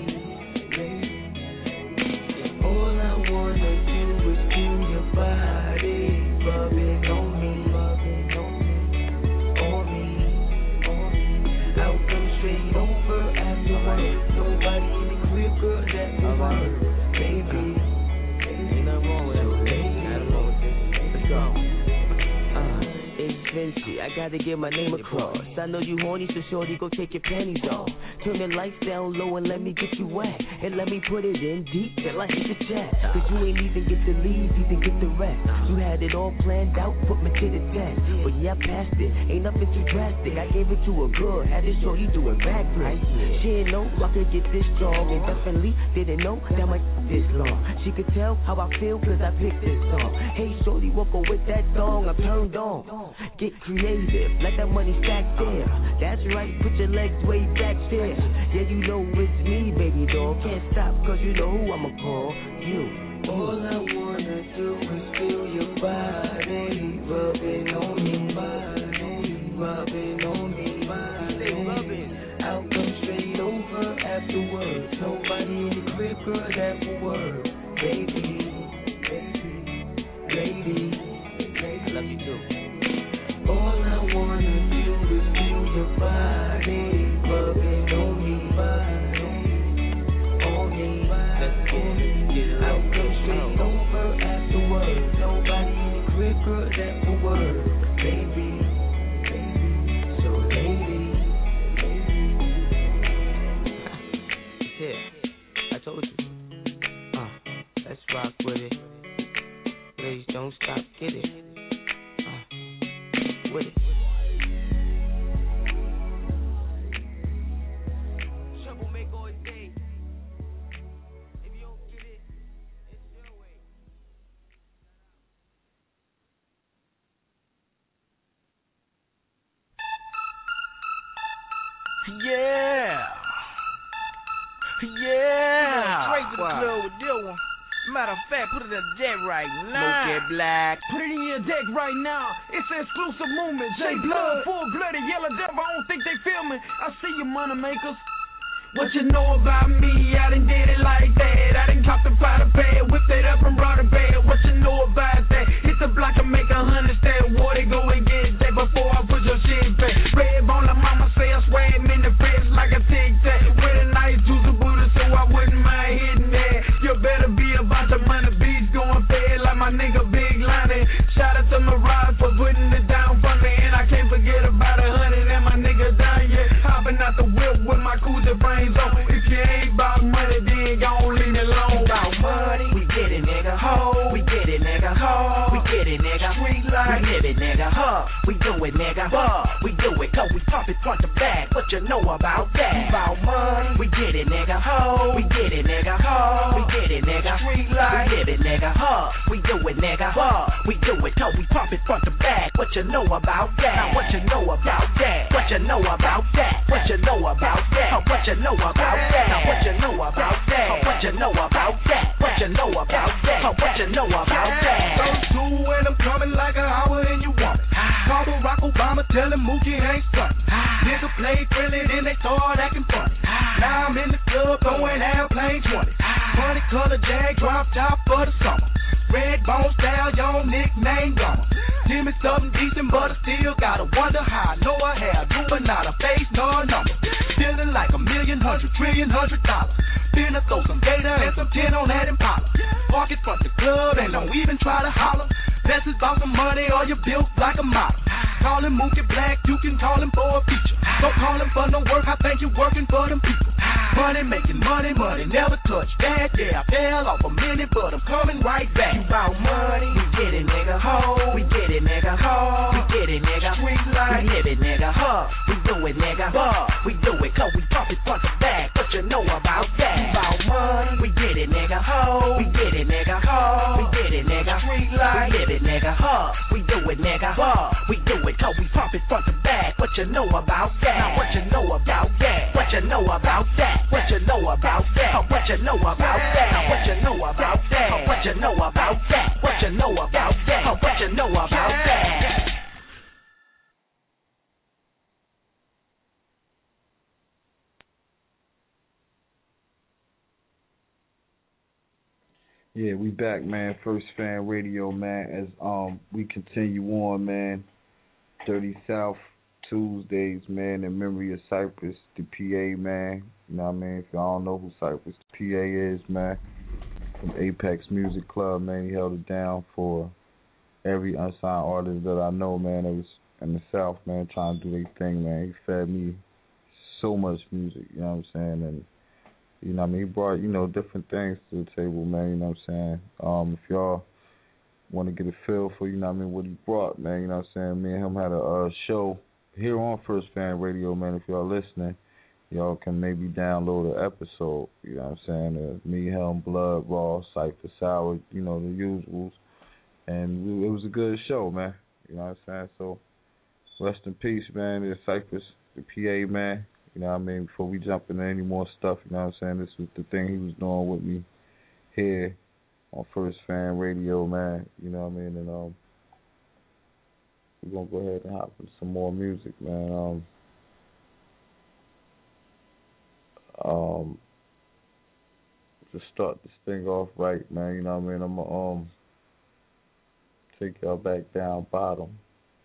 [SPEAKER 10] All I wanna do is feel your body rubbing on me, rubbing on me, on me, on me. I'll come straight over after work. Nobody in the crib, girl, that will work. Baby,
[SPEAKER 16] ain't nothing wrong with it. Ain't nothing wrong with this. Let's go. Uh, it's Vinci. I gotta get my name across. I know you horny, so shorty, go take your panties off. Turn the lights down low and let me get you wet. And let me put it in deep till I hit the chat. Cause you ain't even get the lead, even get the rest. You had it all planned out, put me to the test. But yeah, I passed it, ain't nothing too drastic. I gave it to her good, had this shorty doing backflips. She didn't know I could get this strong. And definitely didn't know that my this long. She could tell how I feel cause I picked this song. Hey shorty, walk on with that song, I'm turned on. Get creative, let that money stack there. That's right, put your legs way back there. Yeah, you know it's me, baby doll. Can't stop, cause you know who I'ma call you.
[SPEAKER 10] All I wanna do is feel your body rubbing on me, body rubbing on me, body. I'll come straight over afterwards. Nobody in the crib, girl, that will work. Baby, baby, lady,
[SPEAKER 16] I love you too.
[SPEAKER 10] All I wanna do is feel your body rubbing on me, body on me, body. I'll come straight over afterwards. Nobody in the crib, girl, that will work. Baby, baby, so lady,
[SPEAKER 16] here, I told you. Uh, let's rock with it. Please don't stop, get it. Uh, with it.
[SPEAKER 4] Yeah. Yeah.
[SPEAKER 16] Straight to the
[SPEAKER 4] wow.
[SPEAKER 16] club with this one. Matter of fact, put it in the deck right now.
[SPEAKER 4] Smoke it black.
[SPEAKER 17] Put it in your deck right now. It's an exclusive movement. J Blood, full blooded yellow devil. I don't think they feel me. I see you, money makers. What you know about me? I done did it like that. I done copped the powder bag, whipped it up and brought it back. What you know about that? Hit the block and make a hundred stand water, go and get that before I put your shit back. Red bone, la mama say I swear him in the face like a tic tac. With a nice juice of Buddha, so I wouldn't mind hitting that. You better be about the money, beats going fed like my nigga Big Lonnie. Shout out to Mirage for putting it down for me, and I can't forget about a hundred and my nigga down yet. Hopping out the whip with my cooler brain. If you ain't about money, then gon' leave it alone.
[SPEAKER 16] About money, we get it, nigga. Ho, we get it, nigga. Ho, we get it, nigga. Street life, we live it, nigga. Huh, we do it, nigga. Huh, we do it, cause we pump it front to back. What you know about that? About money, we get it, nigga. Ho, we get it, nigga. Ho, we get it, nigga. Street life, we live it, nigga. Huh, we do it, nigga. Huh, we do it, cause we pump it front to back. What you know about that? Now what you know about that? What you know about that? What you know about that? What you know about that? Now what you know about that? What you know about that? What you know about that? What you know about that?
[SPEAKER 5] Those two and I'm coming like an hour and you want it. Call Barack Obama, tell him Mookie ain't stunning. Nigga played friendly, then they start acting funny. Now I'm in the club throwing airplane twenty. Funny color jag, drop top for the summer. Red bone style, young nickname Gummer. Give me something decent, but I still gotta wonder how I know I have you, but not a face nor a number. Feeling like a million, hundred, trillion, hundred dollars. Finna throw some data and some tin on that Impala. Park it front the club and don't even try to holler. Let's
[SPEAKER 17] glasses, bought some money, or you built like a model. Call him Mookie Black, you can call him for a feature. Don't call him for no work, I think you're working for them people. Money making money, money never touch that. Yeah, I fell off a minute, but I'm coming right back. You bout money, we get it, nigga. Ho, we get it, nigga. Ho, we get it, nigga. Street life, we live it, nigga. Huh, we do it, nigga. Huh, we do it, cause we pump it front to back. What you know about that? You bout money, we get it, nigga. Ho, we get it, nigga. Ho, we get it, nigga. Street life, we live it, nigga. Huh, we do it, nigga. Huh, we do it, cause we pump it front to back. What you know about that? Now what you know about that? What you know about that? What you know about that? What you know about that? What you know about that? What you know about that? What you know about that? What you know about that?
[SPEAKER 9] Yeah, we back, man. First Fan Radio, man. As um we continue on, man. Dirty South Tuesdays, man, in memory of Cypress, the P A, man. You know what I mean? If y'all don't know who Cypress, the P A is, man, from Apex Music Club, man. He held it down for every unsigned artist that I know, man, that was in the South, man, trying to do their thing, man. He fed me so much music, you know what I'm saying? And, you know what I mean? He brought, you know, different things to the table, man, you know what I'm saying? Um, if y'all want to get a feel for, you know what I mean, what he brought, man, you know what I'm saying? Me and him had a uh, show here on First Fan Radio, man. If y'all listening, y'all can maybe download an episode, you know what I'm saying? Uh, me, him, Blood, Raw, Cypher, Sour, you know, the usuals. And we, it was a good show, man. You know what I'm saying? So, rest in peace, man. It's Cypress, the P A, man. You know what I mean? Before we jump into any more stuff, you know what I'm saying? This was the thing he was doing with me here on First Fan Radio, man. You know what I mean? And um, we're going to go ahead and hop into some more music, man. Um, um, to start this thing off right, man, you know what I mean? I'm going to um, take y'all back down bottom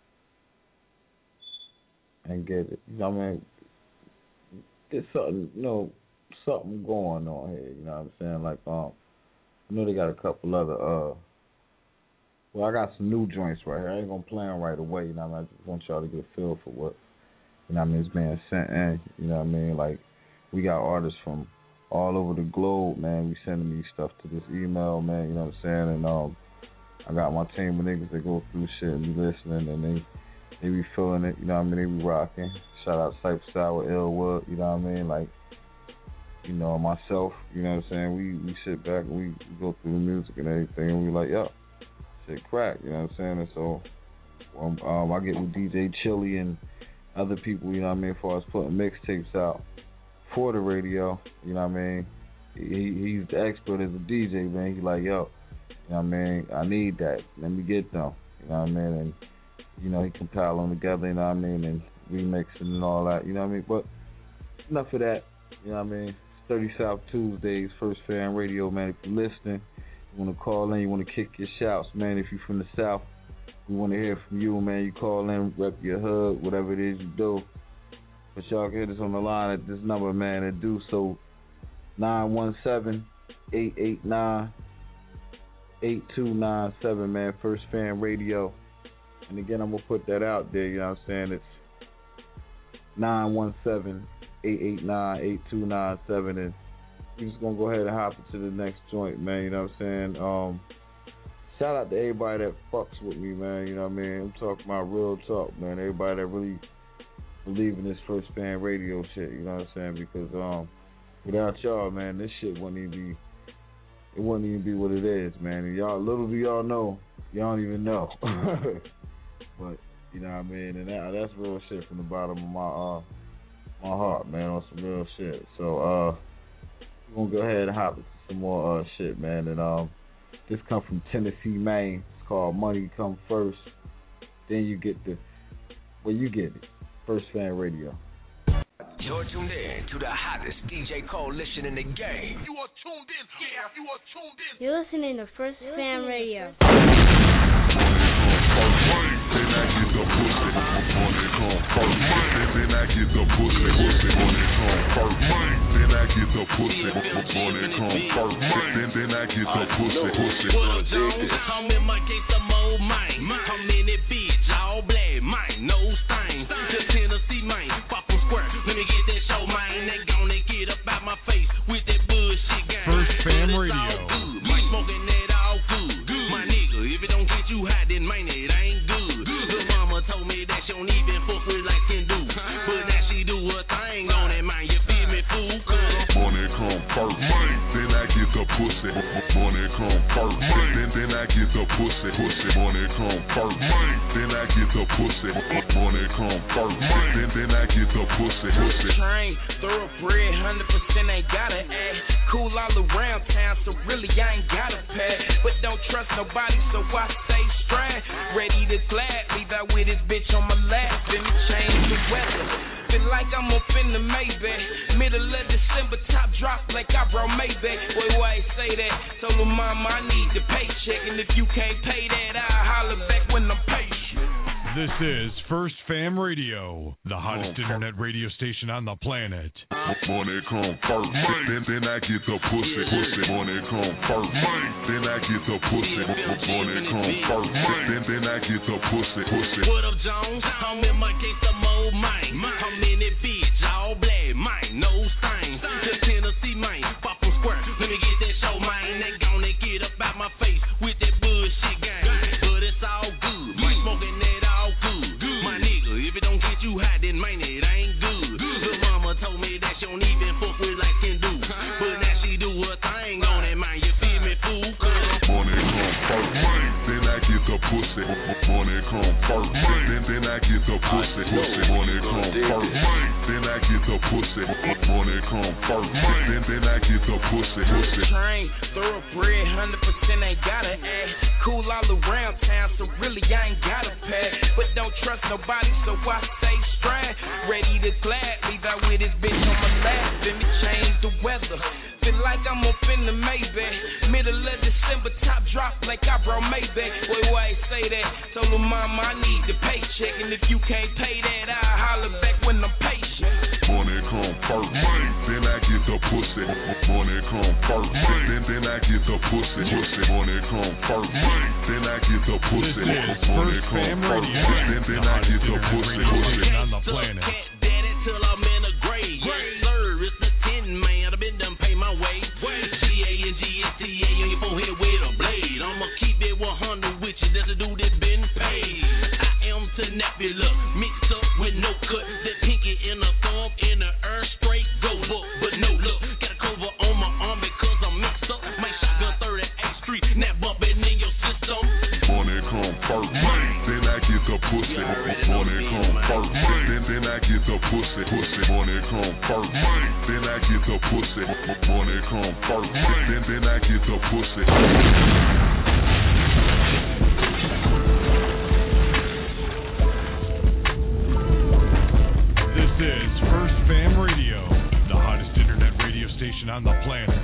[SPEAKER 9] and get it. You know what I mean? There's something, you know, something going on here, you know what I'm saying? Like, um, I know they got a couple other, uh, well, I got some new joints right here. I ain't gonna play them right away, you know what I mean? I just want y'all to get a feel for what, you know what I mean, is being sent in, you know what I mean? Like, we got artists from all over the globe, man. We sending me stuff to this email, man, you know what I'm saying? And, um, I got my team of niggas that go through shit and be listening, and they, they be feeling it, you know what I mean? They be rocking. Shout out Cypher Sour, Elwood, you know what I mean? Like, you know, myself, you know what I'm saying? We we sit back and we go through the music and everything, and we like, yo, shit crack, you know what I'm saying? And so, um, um, I get with D J Chili and other people, you know what I mean, as far as putting mixtapes out for the radio, you know what I mean? He, he's the expert as a D J, man. He's like, yo, you know what I mean? I need that. Let me get them, you know what I mean? And, you know, he compile them together, you know what I mean? And remixing and all that, you know what I mean? But enough of that, you know what I mean? It's Dirty South Tuesdays, First Fan Radio, man. If you're listening, you want to call in, you want to kick your shouts, man. If you're from the South, we want to hear from you, man. You call in, rep your hood, whatever it is you do. But y'all can hit us on the line at this number, man, and do so nine one seven, eight eight nine, eight two nine seven, man. First Fan Radio. And again, I'm going to put that out there, you know what I'm saying? It's nine one seven, eight eight nine, eight two nine seven, and we're just going to go ahead and hop into the next joint, man, you know what I'm saying? Um, shout out to everybody that fucks with me, man, you know what I mean? I'm talking about real talk, man, everybody that really believe in this First Fan Radio shit, you know what I'm saying? Because um, without y'all, man, this shit wouldn't even be, it wouldn't even be what it is, man. And y'all, little do y'all know, y'all don't even know. But, you know what I mean? And that, that's real shit from the bottom of my uh my heart, man, on some real shit. So, uh, we're going to go ahead and hop into some more uh shit, man. And um, this come from Tennessee, Maine. It's called Money Come First. Then you get the, well, you get it. First Fan Radio.
[SPEAKER 6] You're tuned in to the hottest D J coalition in the game.
[SPEAKER 1] You are tuned in, yeah, you are tuned in.
[SPEAKER 8] You're listening to First Fan Radio.
[SPEAKER 2] Then I get the pussy, money come first. Then I get the pussy, pussy, money come first. Then I get the pussy, money come first. Then then I get the pussy, pussy.
[SPEAKER 3] I'm in my case, I'm old man.
[SPEAKER 2] get the pussy, pussy. Money come first. Then I get the pussy. Money come first. Then then I get the pussy, pussy.
[SPEAKER 4] Train, thoroughbred, hundred percent ain't gotta act. Cool all around town, so really I ain't gotta pack. But don't trust nobody, so I stay strapped. Ready to glad, leave out with this bitch on my lap. Then change the weather. Feel like I'm up in the Maybach. Middle of December, top drop like I brought Maybach. Wait, why I say that? Told her mama I need the paycheck, and if you can't pay that, I'll holler back when I'm patient.
[SPEAKER 7] This is First Fam Radio, the hottest internet radio station on the planet.
[SPEAKER 2] Money come first, then then I get the pussy, pussy. Money come first, then I get the pussy. Money come first, then then I get the pussy, pussy.
[SPEAKER 3] What up, Jones? I'm in my case, I'm old mine. I'm in it, bitch, all black, mine, no stain. Just Tennessee, mine, pop them square. Let me get that show, mine. They gonna get up out my face with that bullshit game. But it's all good, mine smoking that all good. My nigga, if it don't get you hot, then man, it ain't good. The mama told me that she don't even fuck with like can do. But now she do her thing on it, man. You feel me, fool?
[SPEAKER 2] Money come first, then I get the pussy. Money come first, then then I get the pussy, pussy. Money come first, then I get the pussy. Money come first, then then I get the pussy, pussy.
[SPEAKER 4] Train, thoroughbred, hundred percent ain't gotta act. Cool all around town, so really I ain't gotta pack. But don't trust nobody, so I stay strapped. Ready to glad, leave out with this bitch on my lap. Then me change the weather. Feel like I'm up in the Maybach. Middle of December, top drop like I brought Maybach. Wait, why I say that? Told her mama I need the paycheck, and if you can't pay that, I'll holler back when I'm patient.
[SPEAKER 2] Money come first, then I get the pussy. Money come first, then then I get the pussy, pussy. Money come first, then I get the pussy. Money come first, then then I get the pussy, pussy.
[SPEAKER 7] On the planet.
[SPEAKER 3] Daddy till I'm in a grave. Yes, sir, it's the tin man. I've been done pay my way. G A and G S T A on your forehead with a blade. I'ma keep it one hundred with you. That's a dude that been paid. I am Tenebula, mixed up with no cut. That pinky in a thumb, in the earth, straight go up. But no look, got a cover on my arm because I'm mixed up. My shotgun thirty-eighth Street, now bumping in your system.
[SPEAKER 2] Money come first, then I get the pussy. Money come first, then then I get the pussy, pussy. Money come first, then I get the pussy. Money come first, then then I get the pussy.
[SPEAKER 7] This is First Fam Radio, the hottest internet radio station on the planet.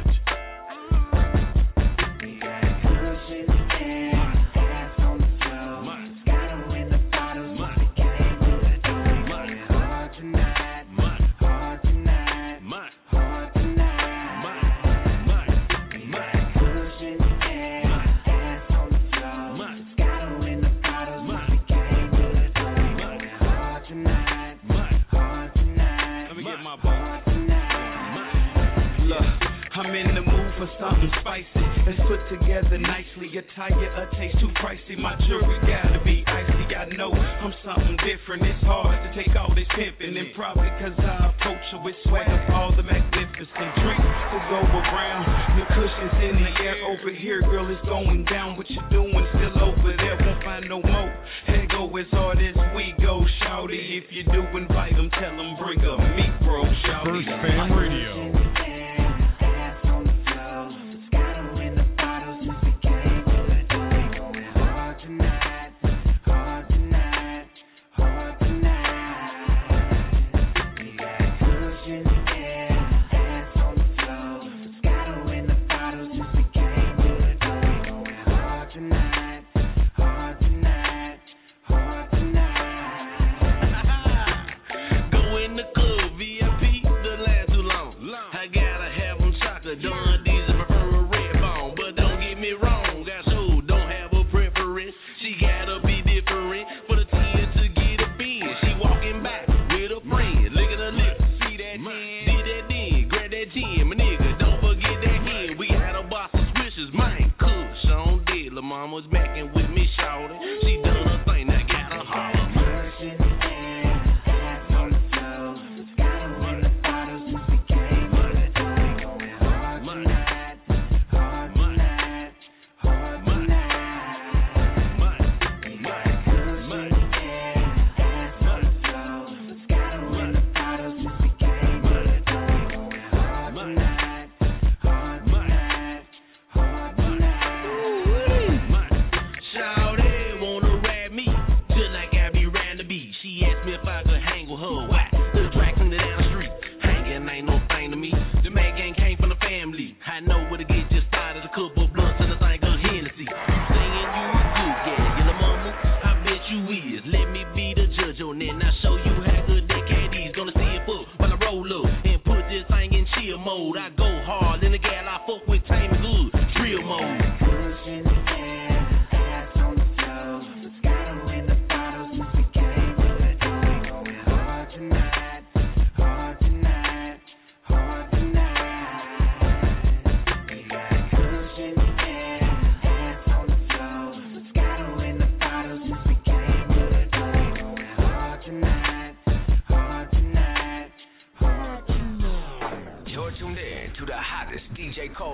[SPEAKER 17] Something spicy, it's put together nicely. Attire, a taste too pricey. My jewelry gotta be icy. I know I'm something different. It's hard to take all this pimping, and probably cause I approach her with swagger. All the magnificent drinks to go around. The cushions in the air over here, girl, it's going down. What you doing still over there? Won't find no more. Hey, go as hard as we go, shawty. If you do invite them, tell them bring a meat bro, shawty.
[SPEAKER 7] First Fam Radio.
[SPEAKER 3] Go in the club, V I P, the last too long. I got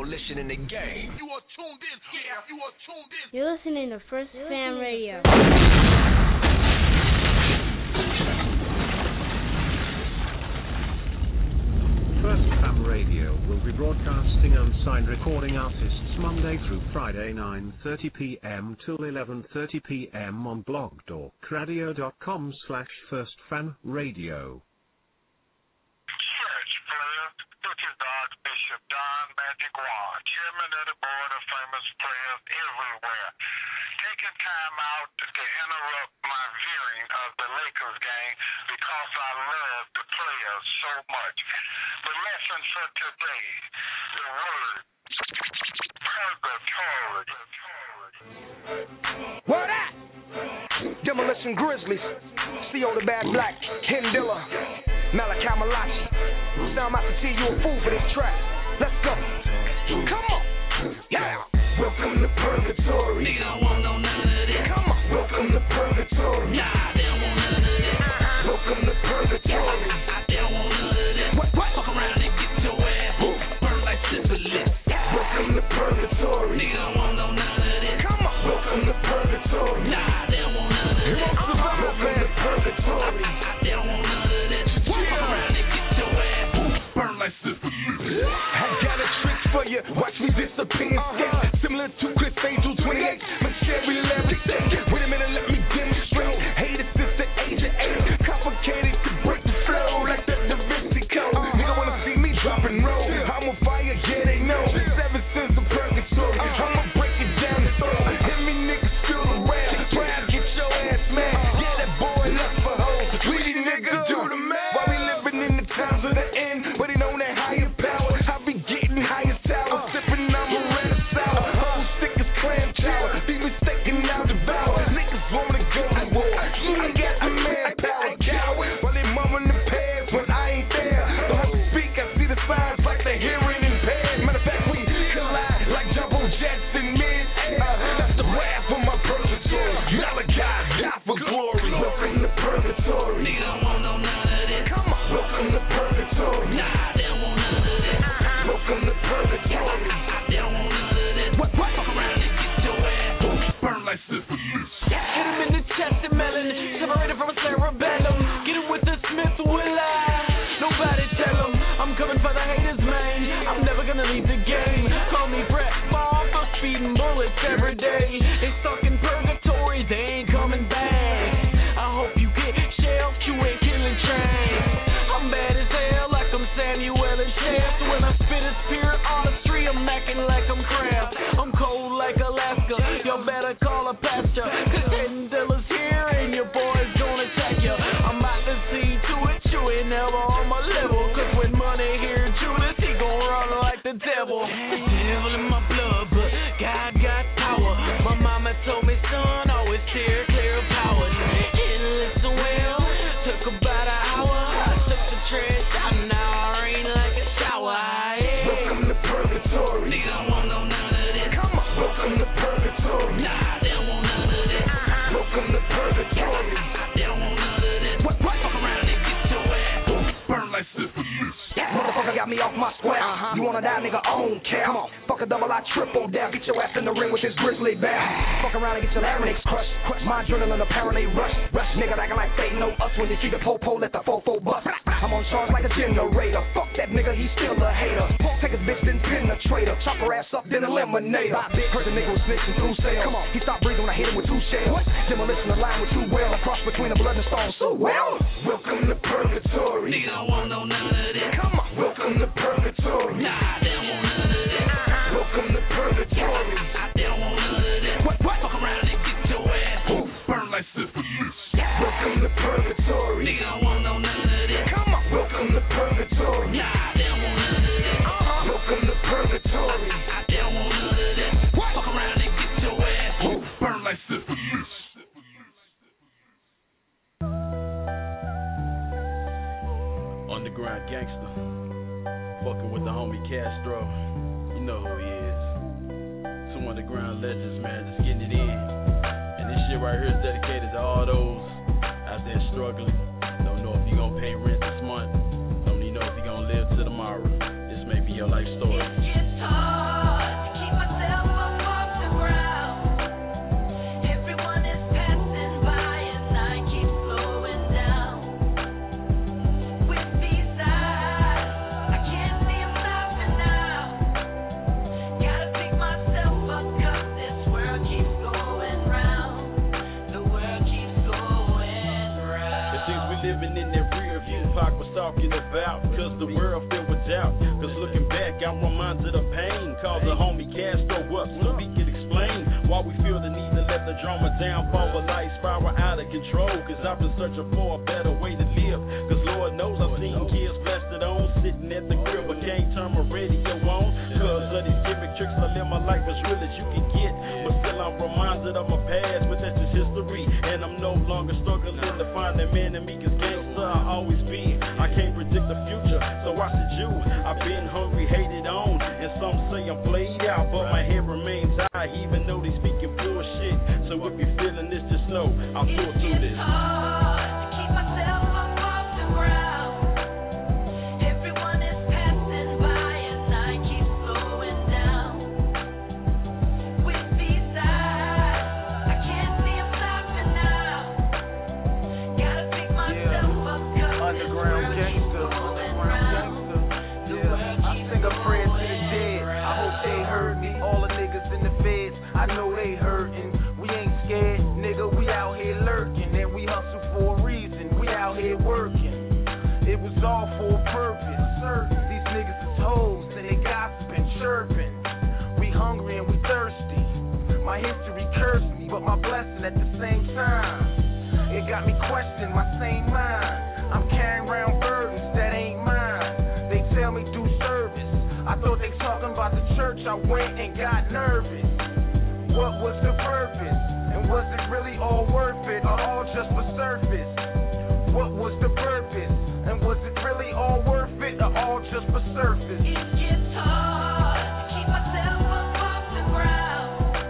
[SPEAKER 18] Demolition in the game.
[SPEAKER 1] You are tuned in. Yeah, you are tuned in.
[SPEAKER 8] You're listening to First Fam Radio.
[SPEAKER 19] First Fam Radio will be broadcasting unsigned recording artists Monday through Friday nine thirty p.m. till eleven thirty p.m. on blog talk radio dot com slash First Fam Radio.
[SPEAKER 20] Church player, this is the Archbishop Don Magic Wand, chairman of the board of famous players everywhere. Taking time out to interrupt my viewing of the Lakers game because I love the players so much. The lesson for today, the word purgatory.
[SPEAKER 21] Word at? Demolition Grizzlies, C O the Bad Black, Ken Dilla, Malachi Malachi. Sound Master T, you a fool for this track. Let's go. Come on. Yeah. Welcome to Purgatory. Nigga don't want no none of this. Come on. Welcome to Purgatory. Nah, they don't want none of this. Uh-huh. Welcome to Purgatory. Yeah, I, I, they don't want none of this. What? What? Fuck around and get your ass burned like syphilis. Yeah. Welcome to Purgatory. Nigga don't want no none of this. Come on. Welcome to Purgatory. Nah, they don't want none of this. Uh-huh. Welcome to Purgatory. I, I, they don't want none of this. Fuck around and get your ass burned like syphilis. I got a trick for you. Watch me disappear. Uh-huh. Similar to Chris Angel twenty-eight, but Sherry Levy. Wait a minute, let me demonstrate. Hate is just the age of eight. Complicated to break the flow like the Da Vinci Code. Nigga wanna see me drop and roll. I'm on fire, yeah, they know. Seven sins of purgatory. I'ma break it down and throw. Hit me niggas feel the rap. Try to get your ass mad. Yeah, that boy left for home. Greedy niggas do the math. While we living in the times of the end, waiting on that higher power. I be getting higher tower. Sipping on my red sour. Be mistaken, now devour. Niggas wanna go to war. You ain't got the manpower, coward. While they mumbling the past when I ain't there. Don't have to speak, I see the signs like the hearing impaired. Matter of fact, we collide like Jumbo Jets in mid-air. That's the wrath for my purgatory. Malachi, die for glory. Welcome to Purgatory. Nigga don't want no none of this. Come on. Welcome to Purgatory. Nah, they don't want none of this. Welcome to Purgatory. They don't want none of this. What? What? Fuck around and get your ass burn like syphilis. Hit him in the chest and melon, separated from a cerebellum. Get him with the Smith, will I? Nobody tell him I'm coming for the haters, man. I'm never gonna leave the game. Call me Brett Ball for speeding bullets every day. They stuck in purgatory, they ain't coming back. I hope you get shelved, you ain't killing trains. I'm bad as hell, like I'm Samuel and Shaft. When I spit it's pure artistry, I'm acting like I'm Kraft. I'm cold like Alaska, y'all better call a pastor. Cause Ken Dilla's here and your boy's gonna attack you. I'm about to see to it, you ain't never on my level. Cause when money hear Judas, he gon' run like the devil. Devil in my blood, but God got power. My mama told me, son, always steer clear of power. Didn't listen well, took about an hour. I took the trash out, now I rain like a shower. Yeah. Welcome to Purgatory. Nigga don't want no none of this. Come on. Welcome to Purgatory. Nah, they don't want none of this. Uh-huh. Welcome to Purgatory. They don't want none of this. What? What? Fuck around and get your ass burn like syphilis. Yeah. Motherfucker got me off my square. Uh-huh. You wanna die, nigga? I don't care. Come on. Fuck a double, I triple down. Get your ass in the ring with this grizzly bear. Fuck around and get your larynx crushed. Crush my adrenaline, apparently rush. Rush, nigga, acting like they know us. When you see the po-po, let the fofo bust. I'm on charge like a generator. Fuck that nigga, he's still a hater. Take his bitch, then penetrate her. Chop her ass up, then eliminate her. Heard the nigga was snitching through sales. Come on, he stopped breathing when I hit him with two shells. What? Demolition line with two well. A cross between the blood and stone. So well. Welcome to Purgatory. Nigga don't want no none of this. Come on. Welcome to Purgatory. Nah, they don't want none of this. Uh-huh. Welcome to Purgatory. I, they don't want none of this. What? What? Fuck around and get your ass burn like syphilis. Welcome to Purgatory. Nigga don't want no none of this. Come on. Welcome to Purgatory. Nah, they don't want none of this. Uh-huh. Welcome to Purgatory. I, I, they don't want none of this. What? Fuck around and get your ass burn like syphilis.
[SPEAKER 22] Underground gangster, fucking with the homie Castro. You know who he is. Two underground legends, man, just getting it in. And this shit right here is dedicated to all those out there struggling. Don't know if you gonna pay rent this month. Don't even know if you gonna live till tomorrow. This may be your life story. It's hard. living in that rear view Pac was talking about. Cause the world filled with doubt. Cause looking back, I'm reminded of pain. Cause the homie Castro up so we can explain why we feel the need to let the drama down. Fall a life spiral out of control. Cause I've been searching for a better way to live. Cause Lord knows I've seen kids blasted on, sitting at the grill, but can't turn my radio on. Cause of these gimmick tricks, I live my life as real as you can get. But still I'm reminded of my past, but that's just history. And I'm no longer struggling to find that man in me. Cause gangster I always been. I can't predict the future, so I said you. I've been hungry, hated on, and some say I'm played out, but my head remains high, even though they speaking bullshit. So if you're feeling this, just know I'll pull through this.
[SPEAKER 17] But my blessing at the same time, it got me questioning my same mind. I'm carrying around burdens that ain't mine. They tell me do service. I thought they talking about the church. I went and got nervous. What was the purpose? And was it really all worth it, or all just for surface? What was the purpose? And was it really all worth it, or all just for surface? It gets hard to keep myself up off the ground.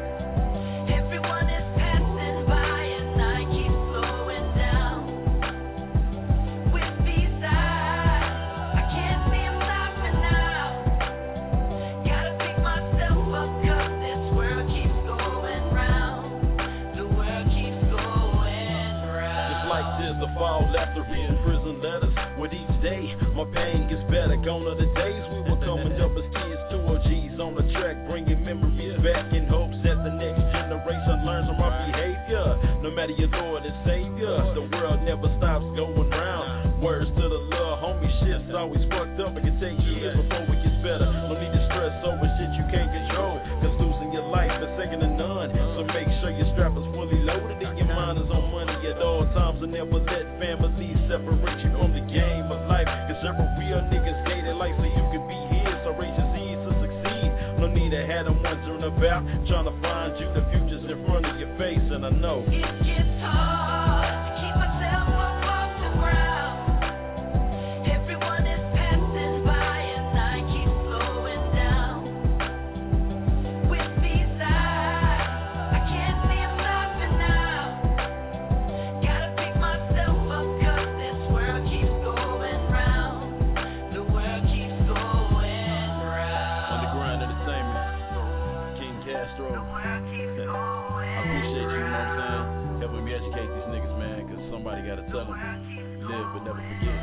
[SPEAKER 22] Fall after reading prison letters. With each day, my pain gets better. Gone are the days we were coming up as kids, two O Gs on the track, bringing memories back in hopes that the next generation learns from our behavior. No matter your Lord and Savior, the world never stops going round. Words to the love, homie, shit's always fucked up. It can take years before it gets better. No need to stress over shit you can't control, cause losing your life is second to none. So make sure your strap is fully loaded and your mind is on money at all times, and never let family separate you from the game of life. Cause every real niggas gated life so you can be here. So raise your seeds to succeed. No need to have them wondering about trying to find you. The future's in front of your face, and I know it gets hard to keep myself up off the ground. Everyone is passing by and I keep slowing down. With these eyes, I can't see them stopping now. Gotta pick myself up cause this world keeps going round. The world keeps going round. Underground Entertainment, King Castro. I appreciate you, you know what I'm saying? Helping me educate these niggas, man, cause somebody gotta tell them, live but never forget.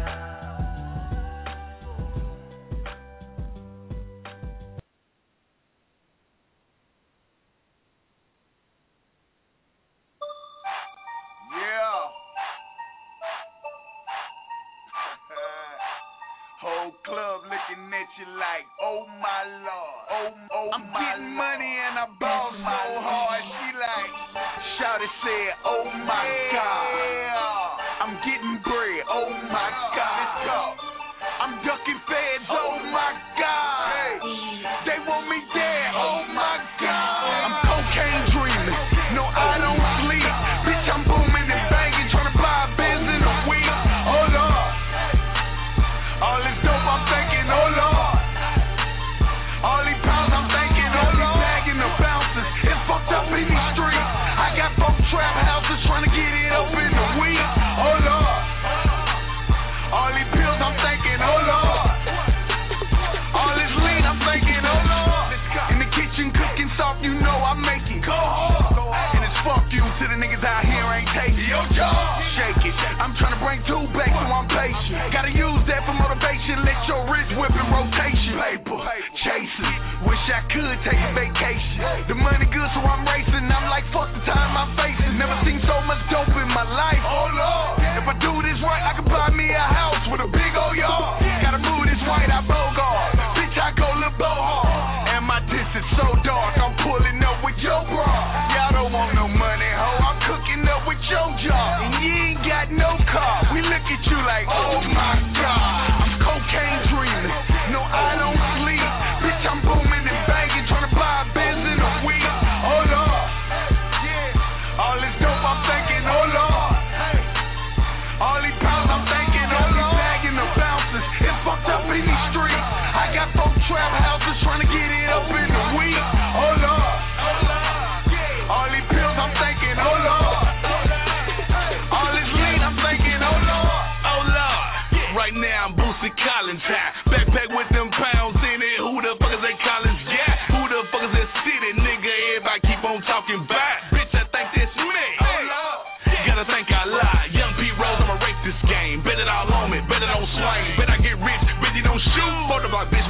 [SPEAKER 12] Whole club looking at you like, oh my lord, oh, oh I'm my getting lord. Money and I ball oh so hard. She like, shawty said, oh my yeah. God, I'm getting bread, oh my God, let's go. I'm ducking feds, oh my God, hey. They want me dead, oh my God. I'm cocaine dreaming, no I don't sleep, bitch I'm booming and banging, trying to buy a Benz in a week. Hold up. All this dope I'm thinking, oh Lord. All these pounds I'm thinking, all these bagging the bouncers. It's fucked up in these streets. I got folk trap houses trying to get it open a week. Oh Lord. All these pills I'm thinking, oh Lord. All this lean I'm thinking, oh Lord. In the kitchen cooking soft, you know I make it. Go hard. And it's fuck you to the niggas out here ain't tasty. Yo, job. Shake it. I'm trying to bring two back, so I'm patient. Gotta use that for motivation. Let your wrist whip in rotation. Paper, chasing. Wish I could take a vacation. The money good, so I'm racing. I'm like, fuck the time I'm facing. Never seen so much dope in my life. Oh Lord. If I do this right,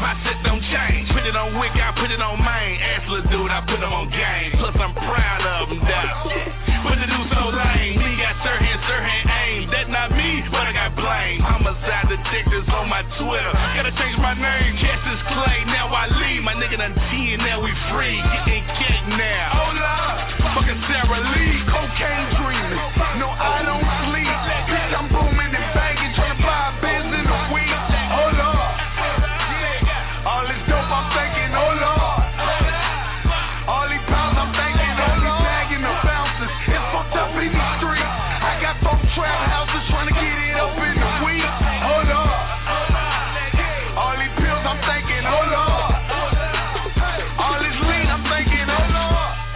[SPEAKER 3] my shit don't change. Put it on Wick, I put it on Maine. Ask little dude, I put him on game. Plus I'm proud of him, though. But the dude so lame. Me got sir hand, sir hand aim. That not me, but I got blame. Homicide detectives on my Twitter. Gotta change my name. Cassius Clay, now I leave. My nigga done ten, now we free. Getting kicked now. Hold up. Fucking Sarah Lee. Cocaine dreaming. No, I don't sleep. Bitch, I'm booming and banging. Trying to buy a Benz in a week. Hold up. All this dope I'm thinking, oh Lord. All these pounds I'm thinking, all these bagging the bouncers. It's fucked up in these streets. I got four trap houses trying to get it up in the week. Hold up. All these pills I'm thinking, oh Lord. All this lean I'm thinking, oh Lord.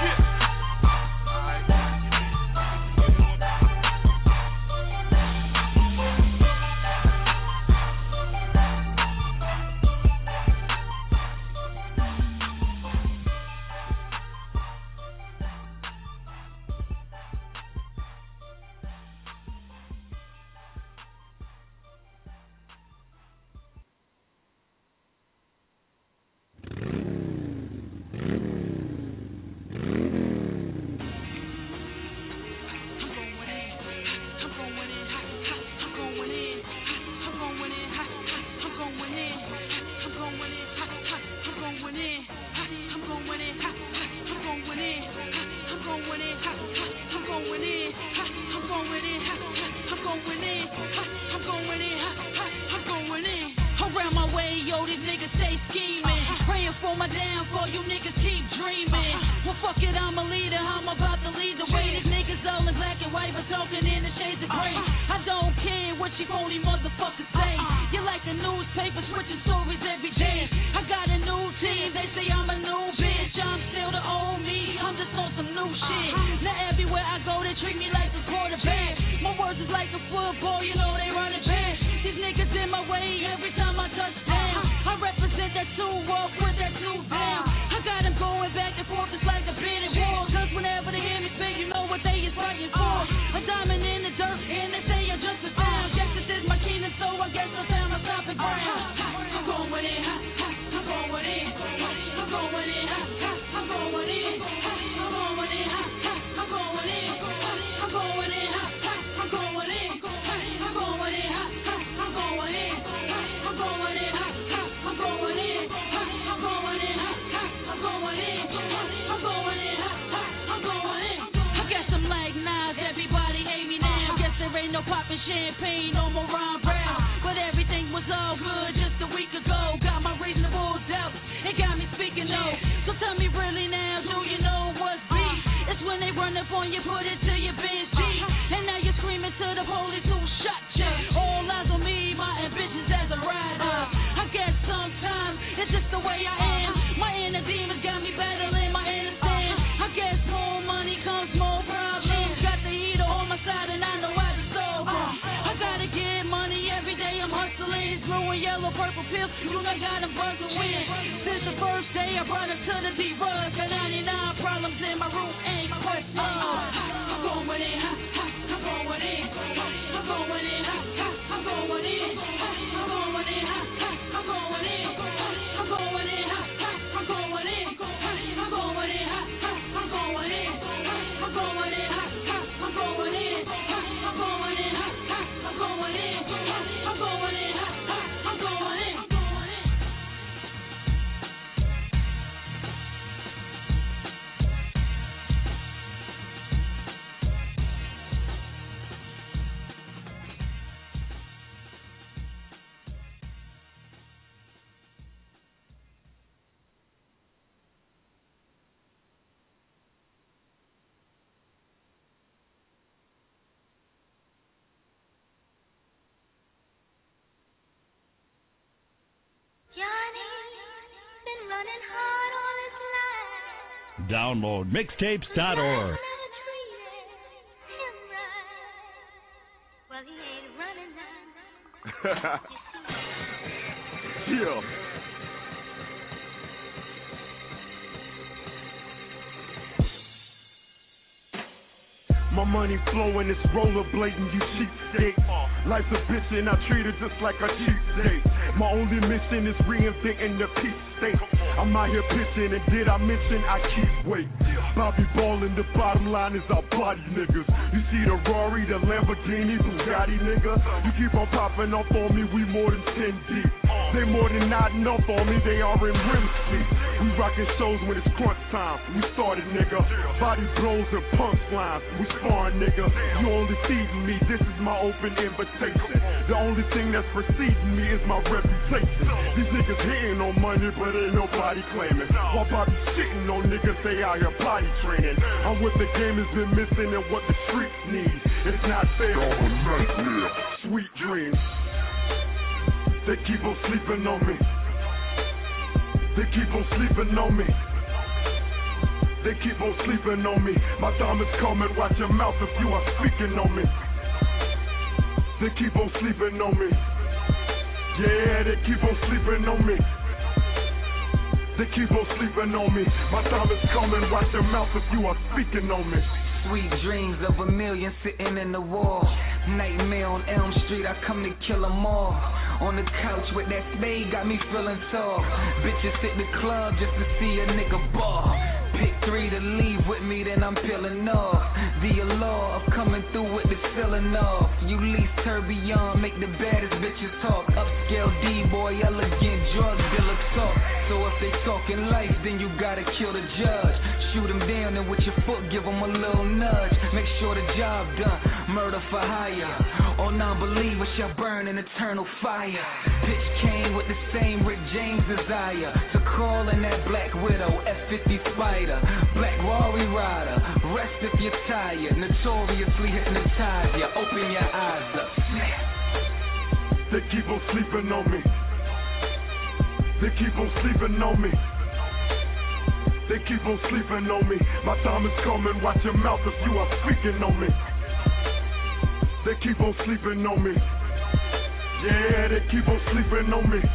[SPEAKER 14] Download mixtapes dot org.
[SPEAKER 18] Yeah.
[SPEAKER 13] My money flowing, it's rollerblading, you cheapskate. Life's a bitch and I treat her just like a cheap date. My only mission is reinventing the peace state. I'm out here pitching, and did I mention I keep weight? Bobby ballin', the bottom line is our body niggas. You see the Rari, the Lamborghini, Bugatti nigga. You keep on popping up on me, we more than ten deep. They more than nodding up on me, they are in rim seats. We rockin' shows when it's crunch time. We started, nigga. Body blows and punchlines. We sparring, nigga. You only feeding me. This is my open invitation. The only thing that's preceding me is my reputation. These niggas hitting on money, but ain't nobody claiming. While Bobby shitting on niggas, they out here potty training. I'm what the game has been missing and what the streets need. It's not fair. Sweet dreams. They keep on sleeping on me. They keep on sleeping on me. They keep on sleeping on me. My time is coming, watch your mouth if you are speaking on me. They keep on sleeping on me. Yeah, they keep on sleeping on me. They keep on sleeping on me. My time is coming, watch your mouth if you are speaking on me.
[SPEAKER 18] Sweet dreams of a million sitting in the wall. Nightmare on Elm Street, I come to kill them all. On the couch with that spade, got me feeling tall. Bitches hit the club just to see a nigga ball. Pick three to leave with me, then I'm peeling off. The allure of coming through with the ceiling off. You lease tourbillon, make the baddest bitches talk. Upscale D-boy, elegant drug dealer talk. So if they talking life, then you gotta kill the judge. Shoot him down and with your foot give him a little nudge. Make sure the job done, murder for hire. All non-believers shall burn in eternal fire. Pitch came with the same Rick James desire to crawl in that Black Widow F fifty Spider. Black Rari Rider, rest if you're tired. Notoriously hypnotize you, open your eyes up. Snap.
[SPEAKER 13] They keep on sleeping on me. They keep on sleeping on me. They keep on sleeping on me. My time is coming, watch your mouth if you are speaking on me. They keep on sleeping on me. Yeah, they keep on sleeping on me.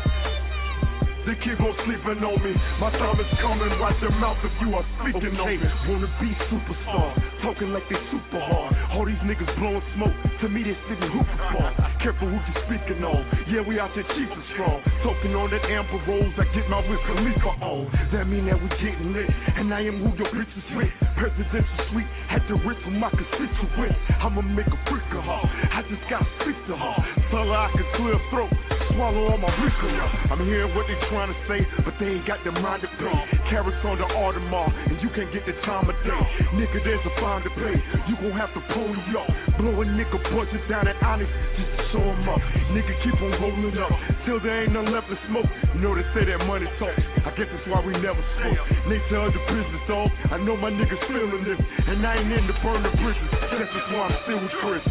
[SPEAKER 13] They keep on sleeping on me. My time is coming, watch your mouth if you are speaking okay. on me. Wanna be superstar, talking like they super hard. All these niggas blowing smoke, to me they sitting hooping for. Careful who you speaking on. Yeah, we out there cheap and strong. Talking on that Amber Rose, I get my Wiz Khalifa on. That mean that we getting lit, and I am who your bitch is with. Presidential suite, had to risk for my constituents. I'ma make a freak of her, I just gotta speak to her. Tell her I can clear throat, swallow all my liquor. I'm hearing what they trying to say, but they ain't got the mind to pay. Carrots on the Audemars, and you can't get the time of day. Nigga, there's a fine to pay. You gon' have to pull me up. Blow a nigga budget down at Onyx just to show him up. Nigga, keep on rolling up till there ain't nothing left to smoke. You know they say that money talks. I guess that's why we never spoke. Nature of the business, dog. I know my niggas feeling this, and I ain't in to burn the bridges. That's just why I'm still with Chris.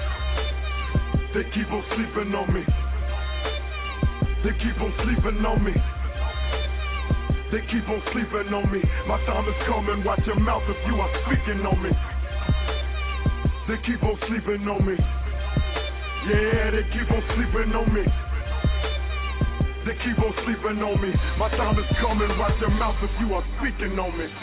[SPEAKER 13] They keep on sleeping on me. They keep on sleeping on me. They keep on sleeping on me. My time is coming, watch your mouth if you are speaking on me. They keep on sleeping on me. Yeah, they keep on sleeping on me. They keep on sleeping on me. My time is coming, watch your mouth if you are speaking on me.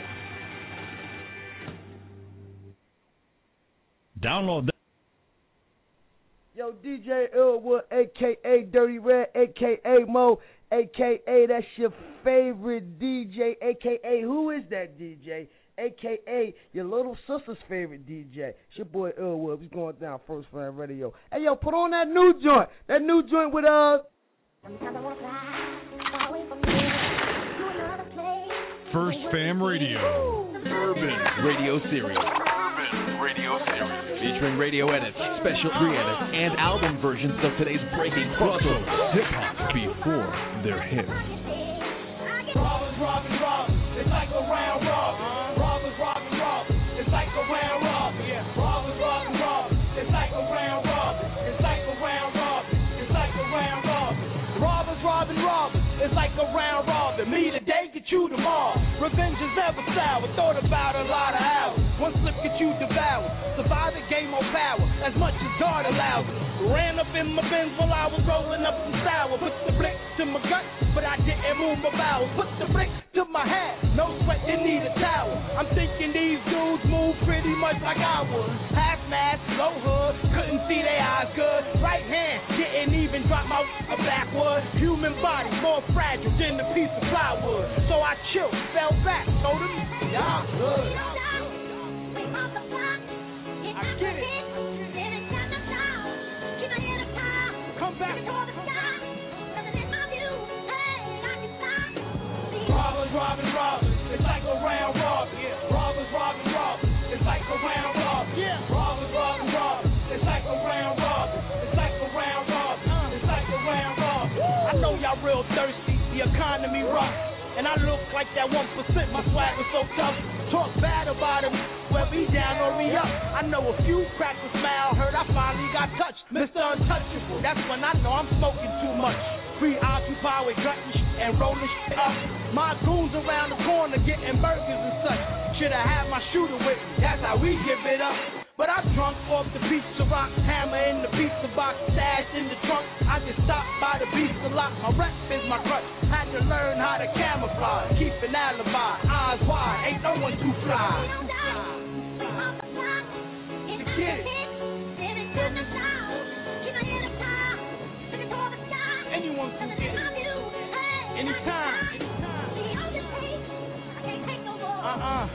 [SPEAKER 14] Download that.
[SPEAKER 15] Yo, D J Elwood, a k a. Dirty Red, a k a. Mo, a k a that's your favorite D J, a k a who is that D J? a k a your little sister's favorite D J. It's your boy Elwood. We're going down First Fam Radio. Hey, yo, put on that new joint. That new joint with, uh...
[SPEAKER 7] First Fam Radio.
[SPEAKER 11] Urban Radio Series.
[SPEAKER 20] Urban Radio Series.
[SPEAKER 11] Featuring radio edits, special re-edits, and album versions of today's breaking crossover hip-hop before their hits.
[SPEAKER 10] Robbers, robbers, robbers, it's like a round robin. Robbers, robbers, robbers, it's like a round robin. Robbers, robbers, robbers, it's like a round robin. It's like a round robin. It's like a round robin. Robbers, robbing, robbers, it's like a round robin. Me today, get you tomorrow. Revenge is never sour. Thought about a lot of hours.
[SPEAKER 17] One slip get you devoured. Survive it, gain more power, as much as God allows. Ran up in my Benz while I was rolling up some sour. Put the blick to my gut, but I didn't move my bowels. Put the blick to my hat, no sweat, didn't need a towel. I'm thinking these dudes move pretty much like I was. Half mask, low hood, couldn't see their eyes good. Right hand, didn't even drop my a backward. Human body more fragile than a piece of plywood. So I chilled, fell back, told them, y'all good. I get it. Come back. Robbers, robbing, robbers. It's like a round robin. Robbers, robbing, robbers. It's like a round robin. Robbers, robbing, robbers. It's like a round robin. It's like a round robin. It's like a round robin. I know y'all real thirsty. The economy rough. And I look like that one percent, my swag was so tough. Talk bad about him, well, be down or be up. I know a few cracked a smile, heard I finally got touched. Mister Untouchable, that's when I know I'm smoking too much. Preoccupied with gutting shit and rolling shit up. My goons around the corner getting burgers and such. Shoulda had my shooter with me, that's how we give it up. But I'm drunk off the pizza rock, hammer in the pizza box, stash in the trunk. I get stopped by the beast a lot. My rep is my crutch. Had to learn how to camouflage, keep an alibi, eyes wide, ain't no one too fly. The kid. Anyone can get it. Anytime. Uh-uh.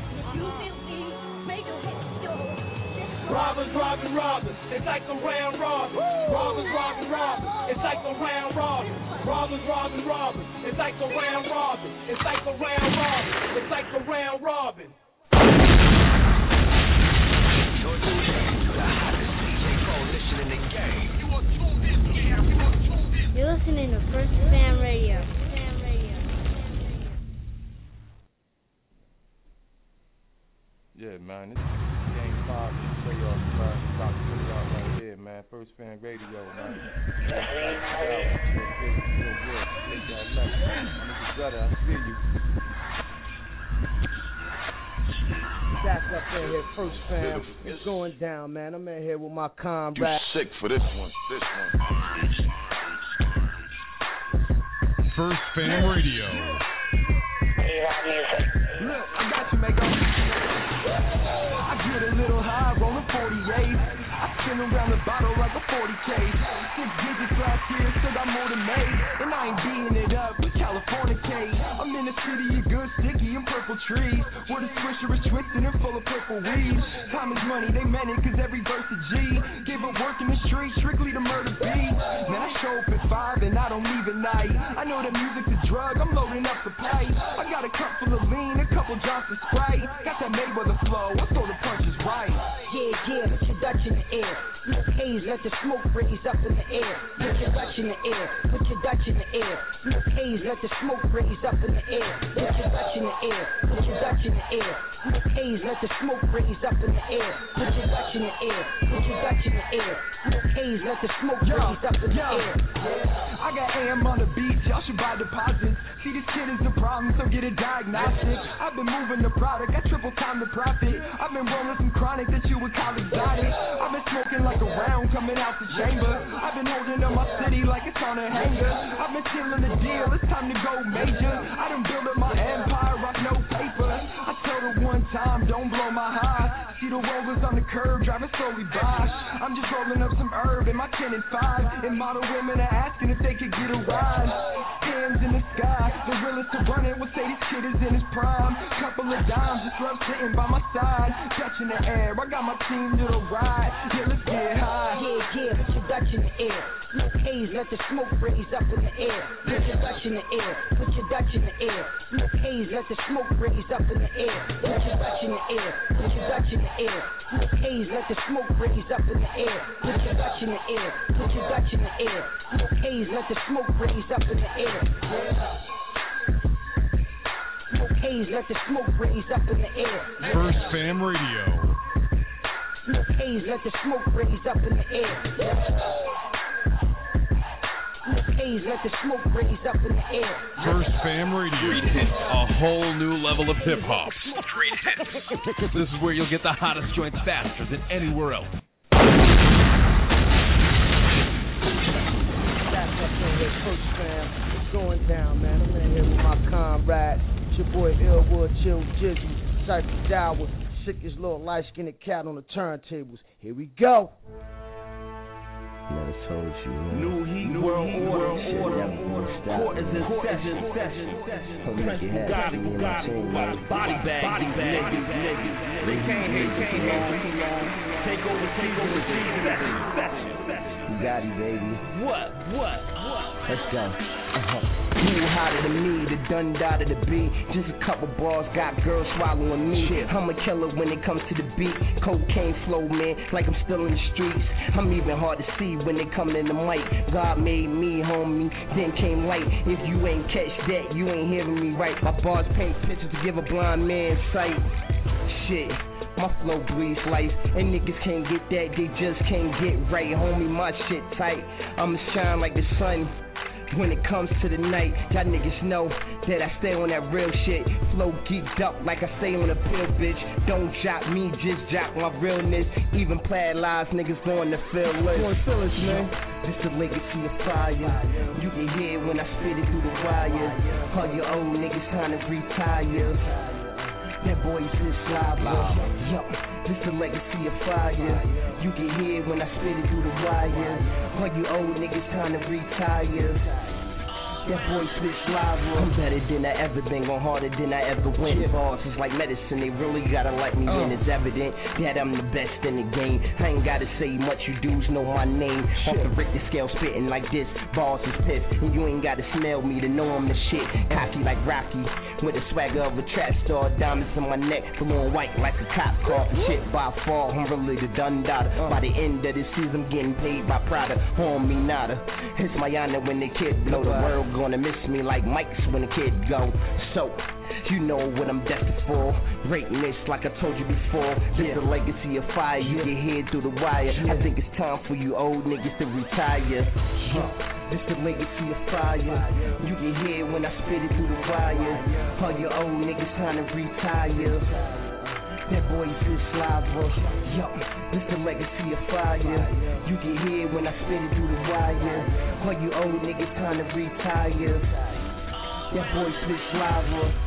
[SPEAKER 17] Robbers, robbing, robbers. It's like a round robin. Robbers, robbing, robbers. It's like a round robin. Robbers, robbing, robbers. It's like a round robin. It's like a round robin. It's like a round robin.
[SPEAKER 5] You're listening to the hottest D J coalition in the game. You are tuned in. Yeah, you are tuned in.
[SPEAKER 8] You're listening to First Fam Radio.
[SPEAKER 16] Yeah, man. This is game five of the playoffs, man. About to put it out right here, man. First Fan Radio, man. Feel good. Take that left. Mister Gutter, I see you.
[SPEAKER 15] That's up in here, First Fam. It's going down, man. I'm in here with my comrade.
[SPEAKER 2] You sick for this one. This one.
[SPEAKER 7] First Fam Radio.
[SPEAKER 21] Look, I got you, make up. I get a little high, rolling forty-eight. I spin around the bottle like a forty K. Six digits last year, still got more than made. And I ain't beating it up with California K. I'm in the city of good, sticky, and purple trees. Where the swisher is twisted and full of purple weed. Time is money, they meant it, cause every verse a G. Give up work in the street, strictly to murder beat. Man, I show up at five and I don't leave at night. I know that music's a drug, I'm loading up the pipe. I got a cup full of lean, a couple drops of Sprite. Got that Mayweather flow, I throw the punches right.
[SPEAKER 23] Yeah, yeah, put your Dutch in the air. Smoke haze, let the smoke raise up in the air. Put your Dutch in the air, put your Dutch in the air. Smoke haze, let the smoke raise up in the air. Put your Dutch in the air, put your Dutch in the air. Smoke haze, let the smoke raise up in the air. Put your Dutch in the air, put your Dutch in the air. Smoke haze, let the smoke raise up in the air.
[SPEAKER 21] I got A M on the beat, y'all should buy deposits. See, this kid is the problem, so get a diagnostic. I've been moving the product, I triple time the profit. I've been rolling some chronic that you would call exotic. I've been smoking like a round coming out the chamber. I've been holding up my city like it's on a hanger. I've been killing the deal, it's time to go major. I done built up my empire, rock no paper. I told her one time, don't blow my high. See the rollers on the curb, driving slowly by. I'm just rolling up some herb in my ten and five. And model women are asking if they could get a ride. Hands in the sky, the realest to run it will say this kid is in his prime. Couple of dimes, just love sitting by my side. Touch in the air, I got my team to the ride. Yeah, let's get high.
[SPEAKER 23] Yeah, yeah, put your Dutch in the air. Smoke haze, let the smoke raise up in the air. Put your Dutch in the air, put your Dutch in the air. Smoke haze, let the smoke raise up in the air. Put your Dutch in the air, put your Dutch in the air. Smoke haze, let the smoke raise up in the air. Put your Dutch in the air, put your Dutch in the air. Smoke haze, let the smoke raise up in the air. Smoke haze, let the smoke raise up in the air.
[SPEAKER 7] First Fam Radio.
[SPEAKER 23] Smoke haze, let the smoke raise up in the air. Smoke haze, let the smoke raise up in the air.
[SPEAKER 7] First Fam Radio.
[SPEAKER 11] Street hits, a whole new level of hip hop. Street hits. This is where you'll get the hottest joints faster than anywhere else.
[SPEAKER 15] That's up in here, First Fam. It's going down, man. I'm in here with my comrades. It's your boy Elwood, Chill Jizzle, Cypher Dower, sickest little light-skinned cat on the turntables. Here we go.
[SPEAKER 4] Never told you, man.
[SPEAKER 17] New heat, New world heat, order, order, order. Court is in session, session, session. Press Bugatti, Bugatti, body bag, body bag, niggas, niggas. They can't hate, can't hate too long. Take over, take over, session, session, session.
[SPEAKER 4] Bugatti, baby.
[SPEAKER 17] What, what, what?
[SPEAKER 4] Let's go. Uh-huh.
[SPEAKER 23] You hotter than me, the done dot of the beat. Just a couple bars, got girls swallowing me. I'm a killer when it comes to the beat. Cocaine flow, man, like I'm still in the streets. I'm even hard to see when they come in the mic. God made me, homie, then came light. If you ain't catch that, you ain't hearing me right. My bars paint pictures to give a blind man sight. Shit. My flow breathes life, and niggas can't get that, they just can't get right. Homie, my shit tight, I'ma shine like the sun when it comes to the night. Y'all niggas know that I stay on that real shit. Flow geeked up like I stay on a pill, bitch. Don't jock me, just jock my realness. Even plaid lies, niggas going to feel it.
[SPEAKER 15] Going feel it, man.
[SPEAKER 23] This the legacy of fire. You can hear when I spit it through the wire. All your old niggas trying to retire. That boy is live, yup, this the legacy of fire. You can hear when I spit it through the wire. All you old niggas trying to retire. That boy spits live. I'm better than I ever been, going harder than I ever went. Bars is like medicine, they really gotta like me when it's evident that I'm the best in the game. I ain't gotta say much, you dudes know my name. Off the Richter scale, spitting like this, bars is piff. And you ain't gotta smell me to know I'm the shit. Cocky like Rocky, with the swagger of a trap star. Diamonds on my neck, blowing white like a cop car. Shit by far, I'm really the done daughter. By the end of the season, I'm getting paid by Prada. On me nada. It's my honor when the kid blow. The world gonna miss me like Mike's when the kid go. So, you know what I'm destined for. Greatness, like I told you before. This yeah. the legacy of fire. You get hit through the wire. Yeah. I think it's time for you old niggas to retire. Yeah. This the legacy of fire. You can hear when I spit it through the wire. All your old niggas trying to retire. That boy is lava. Yup, this the legacy of fire. You can hear when I spit it through the wire. All you old niggas trying to retire. That boy spits lava.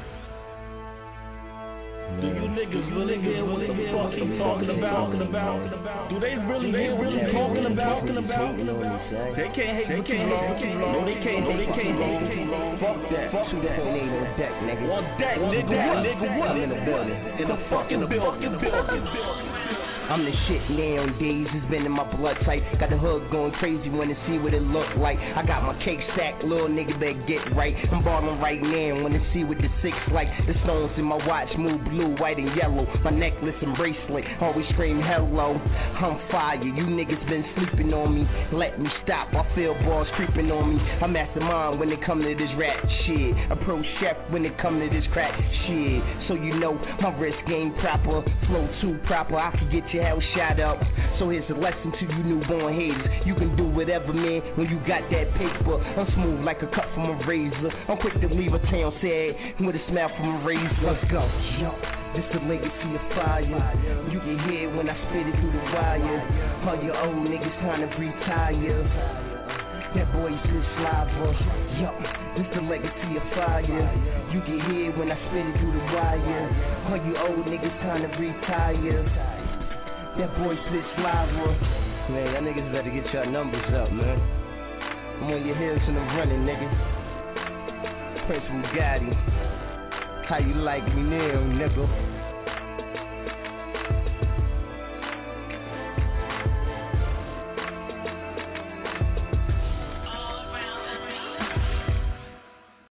[SPEAKER 17] Do you niggas really hear what the fuck I'm talking about? Do they really hear what I'm talking about? They can't hate, they can't hate, no they can't, no they can't hate. Fuck that, fuck that.
[SPEAKER 23] two point eight on deck, nigga.
[SPEAKER 17] On deck, nigga, what, nigga, what?
[SPEAKER 23] I'm in the building,
[SPEAKER 17] in the fucking building, building.
[SPEAKER 23] I'm the shit nowadays, it's been in my blood type. Got the hood going crazy when to see what it look like. I got my cake stacked, little nigga better get right. I'm ballin' right now, wanna see what the six like. The stones in my watch move blue, white and yellow. My necklace and bracelet always scream hello. I'm fire, you niggas been sleeping on me. Let me stop, I feel balls creeping on me. I'm mastermind when it come to this rap shit. A pro chef when it come to this crack shit. So you know my wrist game proper, flow too proper. I can get your hell shot up. So here's a lesson to you newborn haters. You can do whatever, man, when you got that paper. I'm smooth like a cut from a razor. I'm quick to leave a town sad with a smell from a razor. Let's go. Yo, this the legacy of fire. You can hear when I spit it through the wire. All your old niggas trying to retire. That boy is lava. Yup, this the legacy of fire. You can hear when I spit it through the wire. All you old niggas trying to retire. That boy spits lava.
[SPEAKER 4] Man, y'all niggas better get your numbers up, man. I'm on your heels and I'm running, nigga. Prince Bugatti. How you like me now, nigga?